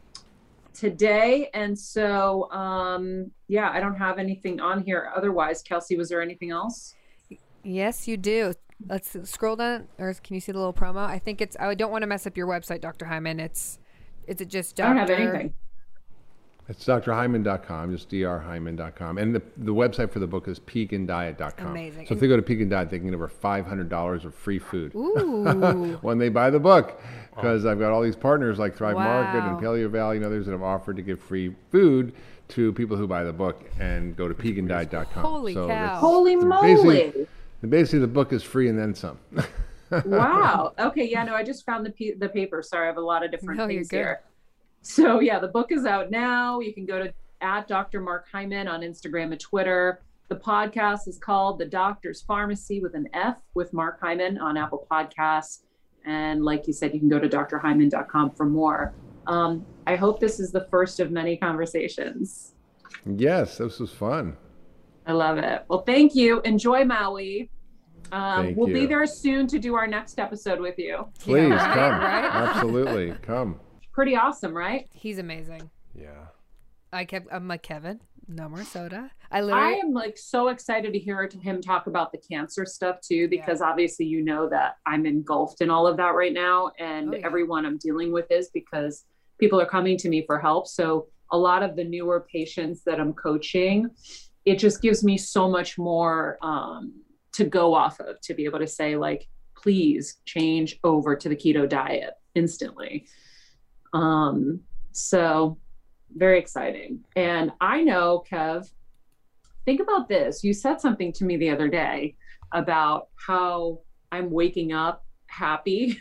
Today. And so, um, yeah, I don't have anything on here. Otherwise, Kelsey, was there anything else? Yes, you do. Let's scroll down, or can you see the little promo? I think it's, I don't want to mess up your website, Doctor Hyman. It's, is it just I Doctor don't have anything. It's D R hyman dot com, just D R hyman dot com. And the, the website for the book is pegan diet dot com. Amazing. So if they go to Pegan Diet, they can get over five hundred dollars of free food Ooh. when they buy the book. Because I've got all these partners like Thrive Market and Wow. Paleo Valley and others that have offered to give free food to people who buy the book and go to pegan diet dot com. Holy so cow. that's- Holy basically- moly. Basically, the book is free and then some. Wow. Okay. Yeah, no, I just found the p- the paper. Sorry, I have a lot of different No, you're things good. here. So yeah, the book is out now. You can go to at Doctor Mark Hyman on Instagram and Twitter. The podcast is called The Doctor's Pharmacy with an F with Mark Hyman on Apple Podcasts. And like you said, you can go to D R hyman dot com for more. Um, I hope this is the first of many conversations. Yes, this was fun. I love it. Well, thank you. Enjoy Maui. Um, Thank we'll be you. there soon to do our next episode with you. Please right, come. right? Absolutely. Come. Pretty awesome, right? He's amazing. Yeah. I kept, I'm like, Kevin, no more soda. I I literally, am like so excited to hear him talk about the cancer stuff too, because obviously you know that I'm engulfed in all of that right now, and Oh, yeah. everyone I'm dealing with is, because people are coming to me for help. So a lot of the newer patients that I'm coaching, it just gives me so much more um, to go off of, to be able to say like, please change over to the keto diet instantly. Um, so very exciting. And I know, Kev, think about this. You said something to me the other day about how I'm waking up happy,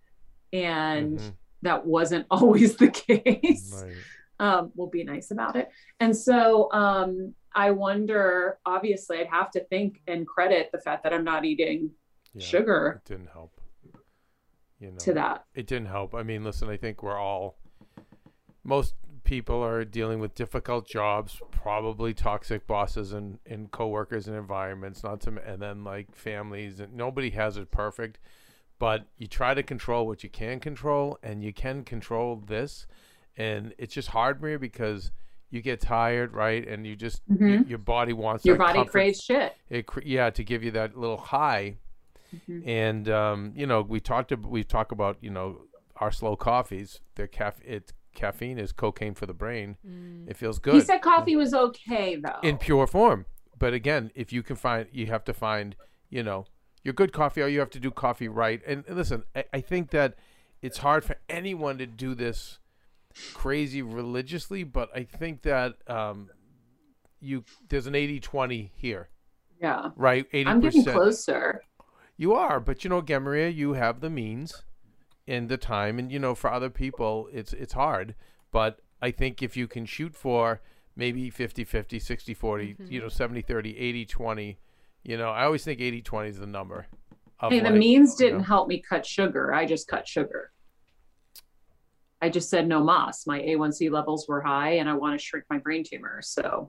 and Mhm. that wasn't always the case. Right. Um, we'll be nice about it. And so um, I wonder, obviously, I'd have to think and credit the fact that I'm not eating Yeah. sugar It didn't help. You know. to that. It didn't help. I mean, listen, I think we're all, most people are dealing with difficult jobs, probably toxic bosses and, and coworkers and environments, not to, and then like families, and nobody has it perfect, but you try to control what you can control, and you can control this. And it's just hard, Maria, because you get tired, right? And you just, Mhm. y- your body wants Your that body comfort- craves shit. it cre- yeah, to give you that little high. Mhm. And um, you know, we talked ab- we talk about, you know, our slow coffees. Their caf- it caffeine is cocaine for the brain. Mm. It feels He good said coffee was okay though. in pure form, but but again, if you can find, you have to find, you know, your good coffee, or you have to do coffee right. And, and listen, I, I think that it's hard for anyone to do this crazy religiously, but I think that um, you there's an eighty twenty here. Yeah. Right? eighty percent. I'm getting closer. You are, but you know, again, Maria, you have the means and the time, and you know, for other people, it's it's hard. But I think if you can shoot for maybe fifty fifty, sixty forty, mm-hmm. you know, seventy thirty, eighty twenty, you know, I always think eighty twenty is the number. Hey, the like, means didn't you know. help me cut sugar. I just cut sugar. I just said no mas. My A one C levels were high and I want to shrink my brain tumor. So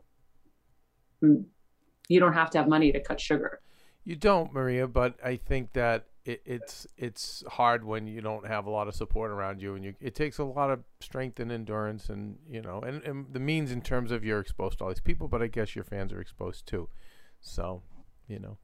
you don't have to have money to cut sugar. You don't, Maria, but I think that it, it's it's hard when you don't have a lot of support around you, and you, it takes a lot of strength and endurance, and you know, and, and the means in terms of you're exposed to all these people, but I guess your fans are exposed too. So, you know.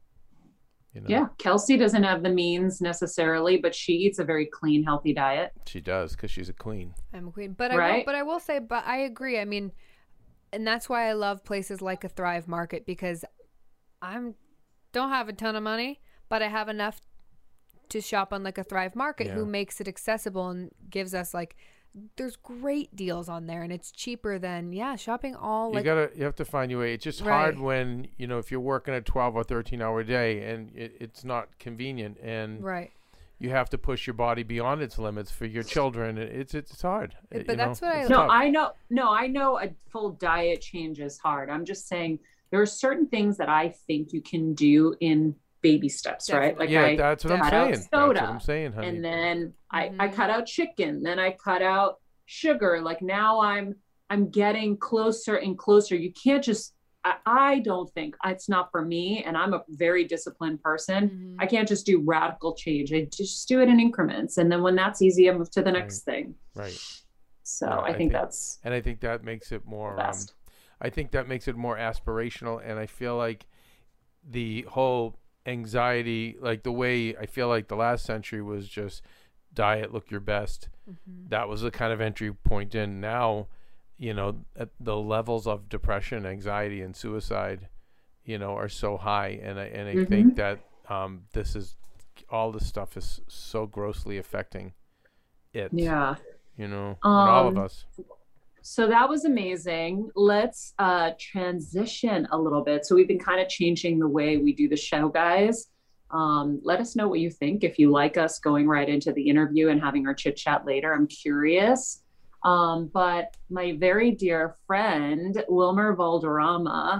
You know. Yeah, Kelsey doesn't have the means necessarily, but she eats a very clean, healthy diet. She does, because she's a queen. I'm a queen, but I right? will, but I will say, but I agree. I mean, and that's why I love places like a Thrive Market, because I'm don't have a ton of money, but I have enough to shop on like a Thrive Market, yeah. who makes it accessible and gives us like. There's great deals on there, and it's cheaper than yeah shopping all. Like, you gotta you have to find your way. It's just right. hard when you know if you're working a twelve or thirteen hour day and it, it's not convenient, and right. you have to push your body beyond its limits for your children. It's it's hard. But you that's know? what I it's no tough. I know no I know a full diet change is hard. I'm just saying there are certain things that I think you can do in baby steps, Definitely. right? Like yeah, I that's what I'm cut saying. out soda, that's what I'm saying, honey. and then I, Mm-hmm. I cut out chicken, then I cut out sugar. Like now I'm I'm getting closer and closer. You can't just I, I don't think it's not for me, and I'm a very disciplined person. Mm-hmm. I can't just do radical change. I just do it in increments, and then when that's easy, I move to the next right. thing. Right. So No, I, I think, think- that's And I think that makes it the more. Um, best. I think that makes it more aspirational, and I feel like the whole anxiety, like the way I feel like the last century was just diet, look your best. Mm-hmm. That was the kind of entry point in. Now, you know, at the levels of depression, anxiety, and suicide, you know, are so high, and I and I Mhm. think that um, this is all this stuff is so grossly affecting it. Yeah. You know, and all of Um, us. So that was amazing. Let's uh, transition a little bit. So we've been kind of changing the way we do the show, guys. Um, let us know what you think. If you like us going right into the interview and having our chit chat later, I'm curious. Um, but my very dear friend, Wilmer Valderrama,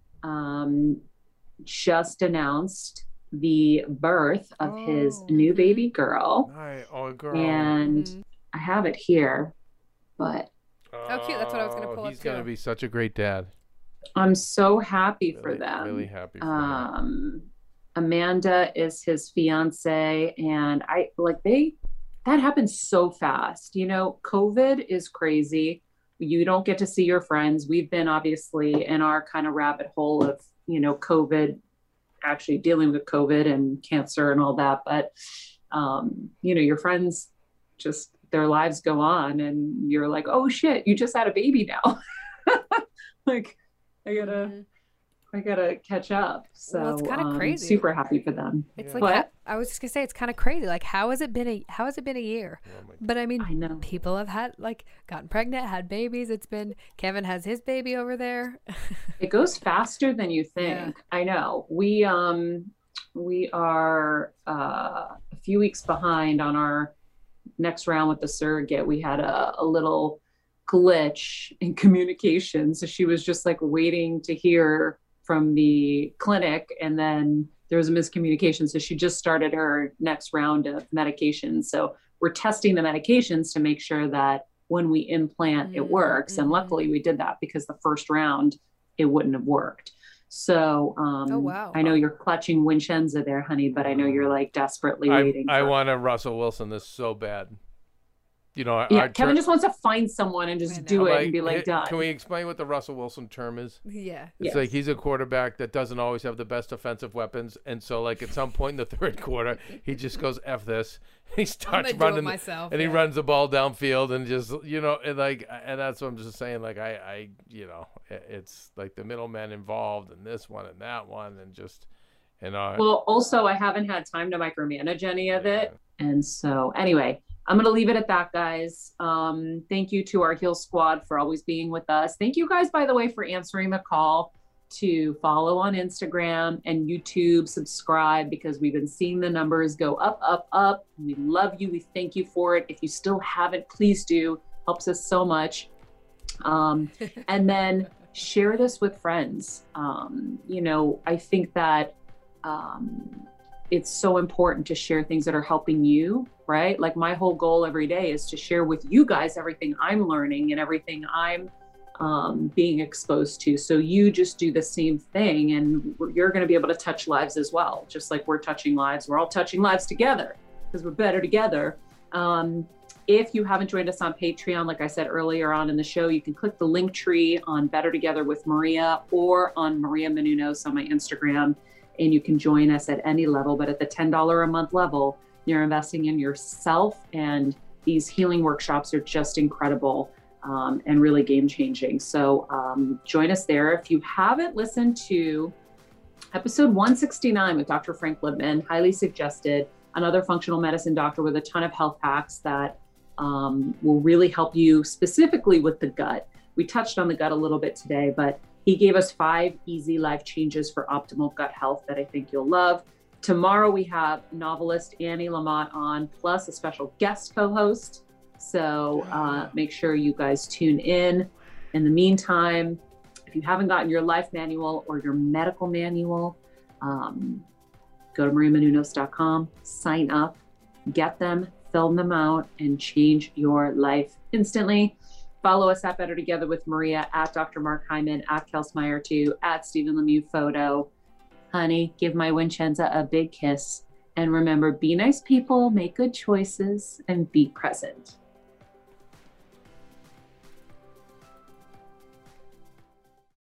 um, just announced the birth of his Oh. new baby girl. Hi, oh girl. And Mhm. I have it here, but Oh, cute. That's what I was gonna pull up, He's gonna too. be such a great dad. I'm so happy for Really, them. really happy for them. Um, Amanda is his fiance, and I like they that happens so fast. You know, COVID is crazy. You don't get to see your friends. We've been obviously in our kind of rabbit hole of, you know, COVID, actually dealing with COVID and cancer and all that. But, um, you know, your friends just, their lives go on, and you're like, oh shit, you just had a baby now. Like, I gotta, Mhm. I gotta catch up. So Well, it's kinda um, crazy. super happy for them. It's Yeah. like What? ha- I was just gonna say it's kind of crazy. Like how has it been a how has it been a year? Oh my But I mean, I know. people have had like gotten pregnant, had babies. It's been Kevin has his baby over there. It goes faster than you Yeah. think. I know. We um we are uh, a few weeks behind on our next round with the surrogate. We had a, a little glitch in communication. So she was just like waiting to hear from the clinic, and then there was a miscommunication. So she just started her next round of medications. So we're testing the medications to make sure that when we implant, it Mm, works. And mhm. luckily we did that, because the first round, it wouldn't have worked. So um, Oh, wow. I know you're clutching Wincenza there, honey, but I know you're like desperately I, waiting. I for- want a Russell Wilson this so bad. you know, Yeah, our Kevin ter- just wants to find someone and I just know. do it like, and be like, hey, done. Can we explain what the Russell Wilson term is? Yeah. It's Yes. like he's a quarterback that doesn't always have the best offensive weapons, and so like at some point in the third quarter, he just goes F this. He starts gonna do it running, myself, and he yeah. runs the ball downfield, and just you know, and like, and that's what I'm just saying. Like I, I, you know, it- it's like the middleman involved, and this one and that one, and just, and uh, Well, also, I haven't had time to micromanage any of it. And so, anyway, I'm going to leave it at that, guys. Um, thank you to our Heal Squad for always being with us. Thank you guys, by the way, for answering the call to follow on Instagram and YouTube, subscribe, because we've been seeing the numbers go up, up, up. We love you. We thank you for it. If you still haven't, please do. Helps us so much. Um, and then share this with friends. Um, you know, I think that um, it's so important to share things that are helping you, right? Like my whole goal every day is to share with you guys everything I'm learning and everything I'm um, being exposed to. So you just do the same thing, and you're going to be able to touch lives as well. Just like we're touching lives, we're all touching lives together because we're better together. Um, if you haven't joined us on Patreon, like I said earlier on in the show, you can click the link tree on Better Together with Maria or on Maria Menounos on my Instagram, and you can join us at any level. But at the ten dollars a month level, you're investing in yourself, and these healing workshops are just incredible. Um, and really game changing. So um, join us there. If you haven't listened to episode one sixty-nine with Doctor Frank Libman, highly suggested, another functional medicine doctor with a ton of health hacks that um, will really help you specifically with the gut. We touched on the gut a little bit today, but he gave us five easy life changes for optimal gut health that I think you'll love. Tomorrow we have novelist Annie Lamott on, plus a special guest co-host. So uh, make sure you guys tune in. In the meantime, if you haven't gotten your life manual or your medical manual, um, go to maria menounos dot com, sign up, get them, fill them out, and change your life instantly. Follow us at Better Together with Maria, at Doctor Mark Hyman, at Kelsmeyer two, at Stephen Lemieux Photo. Honey, give my Vincenza a big kiss. And remember, be nice people, make good choices, and be present.